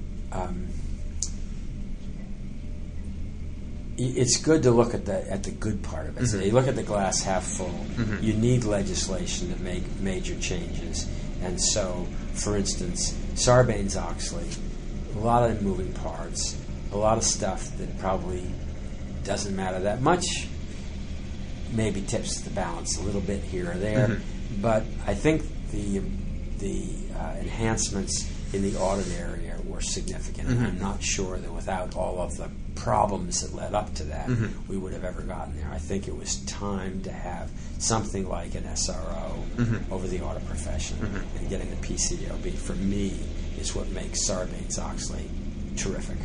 It's good to look at the good part of it. So you look at the glass half full. You need legislation to make major changes, and so, for instance, Sarbanes-Oxley, a lot of moving parts, a lot of stuff that probably doesn't matter that much. Maybe tips the balance a little bit here or there, but I think the enhancements in the audit area were significant, and I'm not sure that without all of the problems that led up to that, we would have ever gotten there. I think it was time to have something like an SRO over the audit profession, and getting the PCAOB, for me, is what makes Sarbanes-Oxley terrific.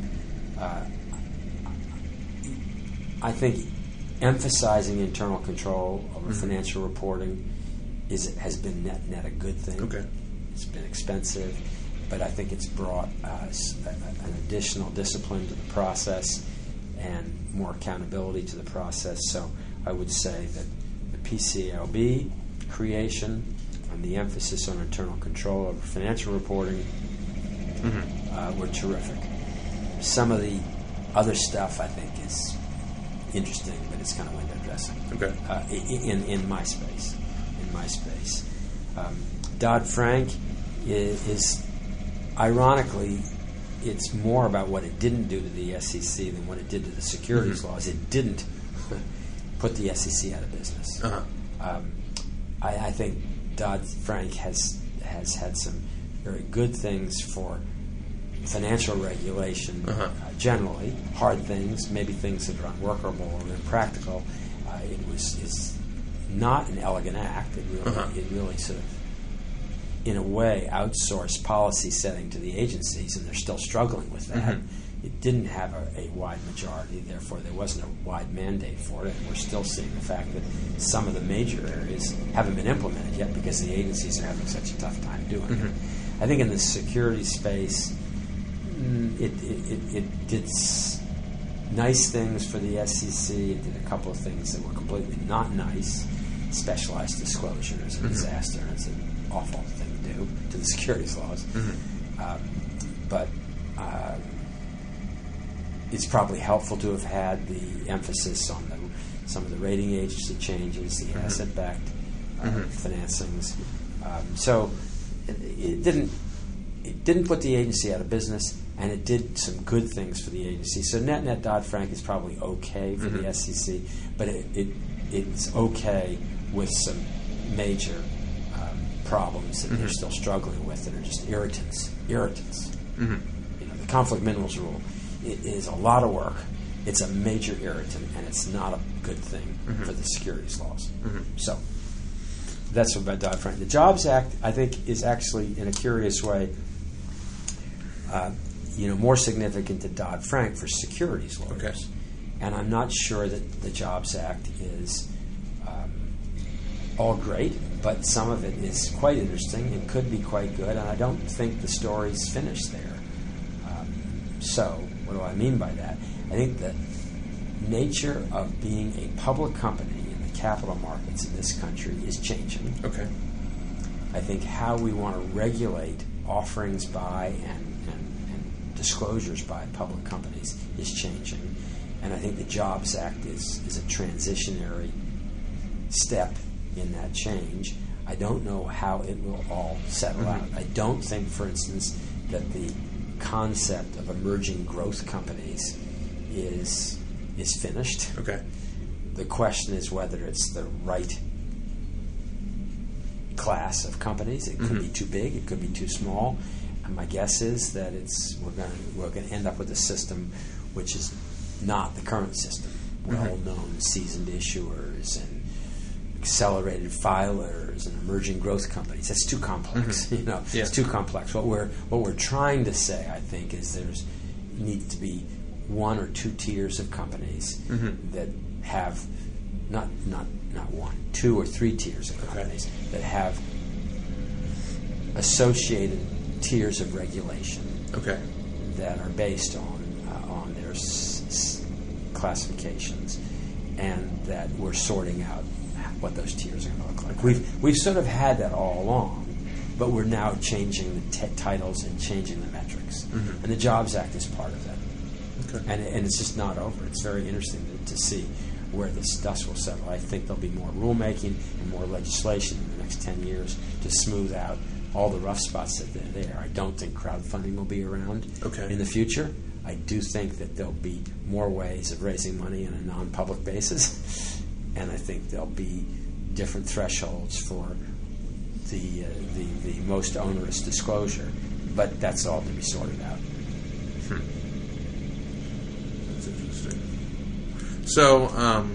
I think emphasizing internal control over financial reporting has been net a good thing. Okay. It's been expensive, but I think it's brought an additional discipline to the process and more accountability to the process. So I would say that the PCAOB creation and the emphasis on internal control over financial reporting were terrific. Some of the other stuff I think is interesting, but it's kind of window dressing. Okay. In my space. Dodd-Frank is ironically, it's more about what it didn't do to the SEC than what it did to the securities laws. It didn't put the SEC out of business. I think Dodd-Frank has had some very good things for financial regulation generally, hard things, maybe things that are unworkable or impractical. It's not an elegant act. It really sort of, in a way, outsourced policy setting to the agencies, and they're still struggling with that. It didn't have a wide majority, therefore there wasn't a wide mandate for it, and we're still seeing the fact that some of the major areas haven't been implemented yet because the agencies are having such a tough time doing it. I think in the security space, it did nice things for the SEC. It did a couple of things that were completely not nice. Specialized disclosure is a disaster, and it's an awful thing to do to the securities laws. But it's probably helpful to have had the emphasis on some of the rating agency changes, the asset-backed financings. So it didn't put the agency out of business, and it did some good things for the agency. So net Dodd-Frank is probably okay for the SEC, but it's okay with some major problems that they're still struggling with that are just irritants. The conflict minerals rule is a lot of work. It's a major irritant, and it's not a good thing for the securities laws. So that's about Dodd-Frank. The Jobs Act, I think, is actually, in a curious way, more significant to Dodd-Frank for securities lawyers. Okay. And I'm not sure that the Jobs Act is all great, but some of it is quite interesting and could be quite good, and I don't think the story's finished there. So, what do I mean by that? I think the nature of being a public company in the capital markets in this country is changing. Okay. I think how we want to regulate offerings by and disclosures by public companies is changing. And I think the Jobs Act is a transitionary step in that change. I don't know how it will all settle out. I don't think, for instance, that the concept of emerging growth companies is finished. Okay. The question is whether it's the right class of companies. It could be too big, it could be too small. And my guess is that we're going to end up with a system which is not the current system. Well-known seasoned issuers and accelerated filers and emerging growth companies. That's too complex. It's too complex. What we're trying to say, I think, is there's needs to be one or two tiers of companies that have not one, 2 or 3 tiers of companies that have associated tiers of regulation that are based on their classifications, and that we're sorting out what those tiers are going to look like. We've sort of had that all along, but we're now changing the titles and changing the metrics, and the Jobs Act is part of that. Okay. And it's just not over. It's very interesting to see where this dust will settle. I think there'll be more rulemaking and more legislation in the next 10 years to smooth out all the rough spots that are there. I don't think crowdfunding will be around in the future. I do think that there'll be more ways of raising money on a non-public basis, and I think there'll be different thresholds for the most onerous disclosure, but that's all to be sorted out. That's interesting. So,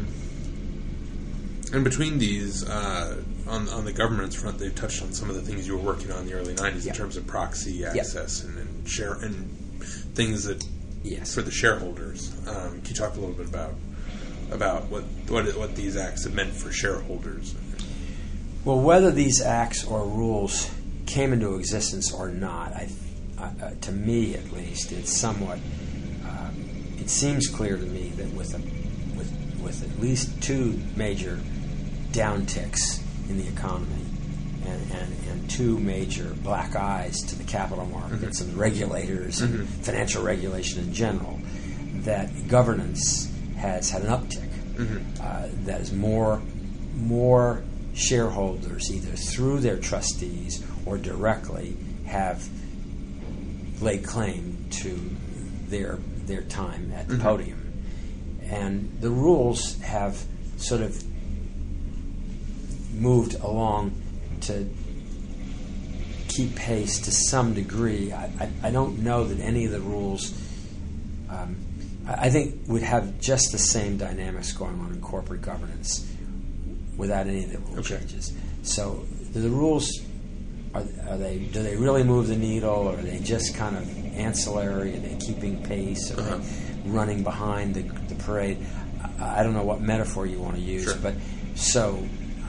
in between these, on the governance front, they've touched on some of the things you were working on in the early 90s in terms of proxy access and share and things that for the shareholders. Can you talk a little bit about what these acts have meant for shareholders? Well, whether these acts or rules came into existence or not, to me at least, it's somewhat. It seems clear to me that with at least 2 major downticks in the economy and 2 major black eyes to the capital markets and the regulators and financial regulation in general, that governance has had an uptick. That is more shareholders, either through their trustees or directly, have laid claim to their time at the podium. And the rules have sort of moved along to keep pace to some degree. I don't know that any of the rules, I think, would have just the same dynamics going on in corporate governance without any of the rule changes. So the rules, do they really move the needle, or are they just kind of ancillary? Are they keeping pace? Are they running behind the parade? I don't know what metaphor you want to use, but so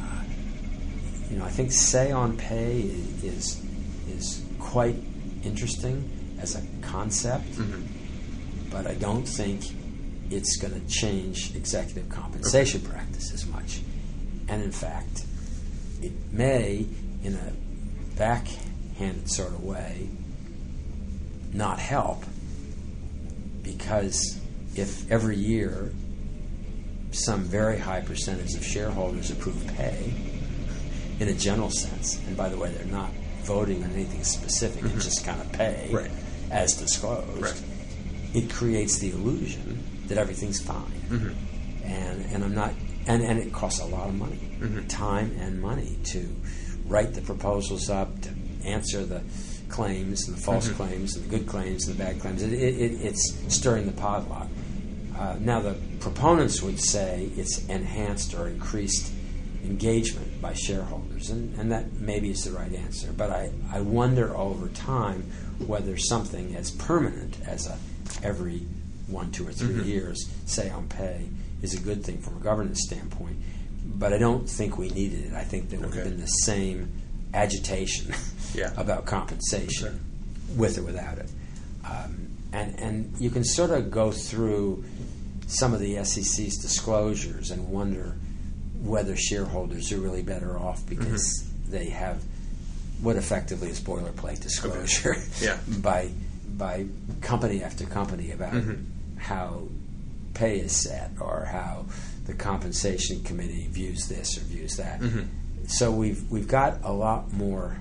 I think Say on Pay is quite interesting as a concept, but I don't think it's going to change executive compensation practices much. And in fact, it may, in a backhanded sort of way, not help, because if every year some very high percentage of shareholders approve pay, in a general sense, and by the way, they're not voting on anything specific, it's just kind of pay as disclosed, it creates the illusion that everything's fine. And I'm not, and it costs a lot of money, time and money, to write the proposals up, to answer the claims and the false claims and the good claims and the bad claims. It's stirring the pot a lot. Now, the proponents would say it's enhanced or increased engagement by shareholders, and that maybe is the right answer. But I wonder over time whether something as permanent as every 1, 2, or 3 years, Say on Pay, is a good thing from a governance standpoint. But I don't think we needed it. I think there would have been the same agitation about compensation with or without it. and you can sort of go through some of the SEC's disclosures and wonder whether shareholders are really better off because they have what effectively is boilerplate disclosure by company after company about how pay is set or how the compensation committee views this or views that. So we've got a lot more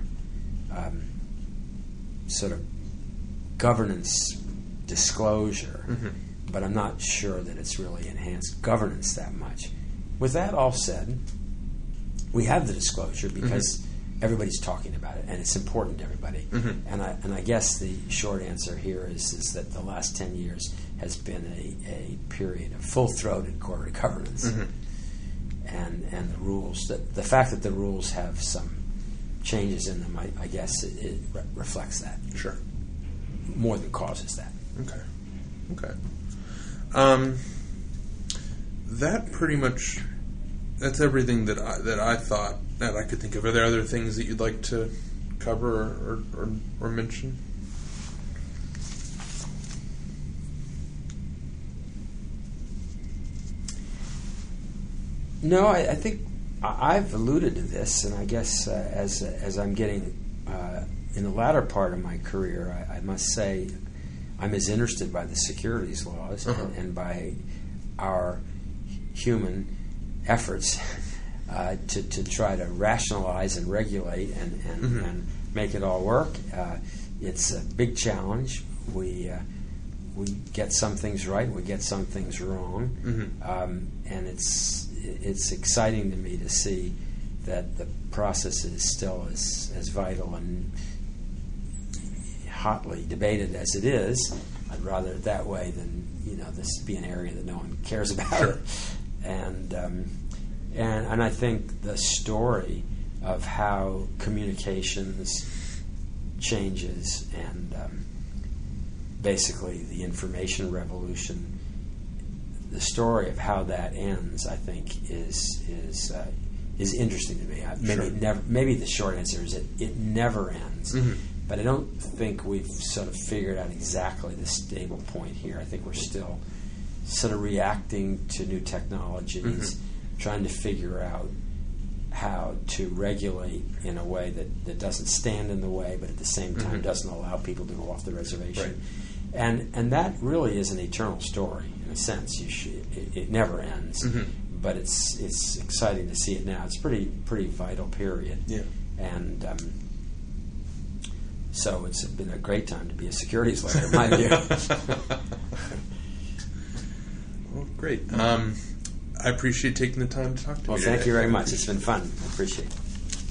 sort of governance disclosure, but I'm not sure that it's really enhanced governance that much. With that all said, we have the disclosure because everybody's talking about it, and it's important to everybody. And I guess the short answer here is that the last 10 years has been a period of full-throated corporate governance. And the rules, the fact that the rules have some changes in them, I guess it reflects that. Sure. More than causes that. Okay. That pretty much, that's everything that I thought that I could think of. Are there other things that you'd like to cover or mention? No, I think I've alluded to this, and I guess as I'm getting in the latter part of my career, I must say I'm as interested by the securities laws and by our human efforts to try to rationalize and regulate and make it all work. It's a big challenge. We get some things right, we get some things wrong, and it's exciting to me to see that the process is still as vital and hotly debated as it is. I'd rather it that way than this be an area that no one cares about. Sure. And I think the story of how communications changes and basically the information revolution, the story of how that ends, I think is interesting to me. Maybe the short answer is it never ends. But I don't think we've sort of figured out exactly the stable point here. I think we're still sort of reacting to new technologies, trying to figure out how to regulate in a way that doesn't stand in the way, but at the same time doesn't allow people to go off the reservation. Right. And that really is an eternal story in a sense. It never ends. But it's exciting to see it now. It's a pretty vital period. Yeah. And so it's been a great time to be a securities lawyer, in my view. Well, great. I appreciate taking the time to talk to me today. Well, thank you very much. It's been fun. I appreciate it.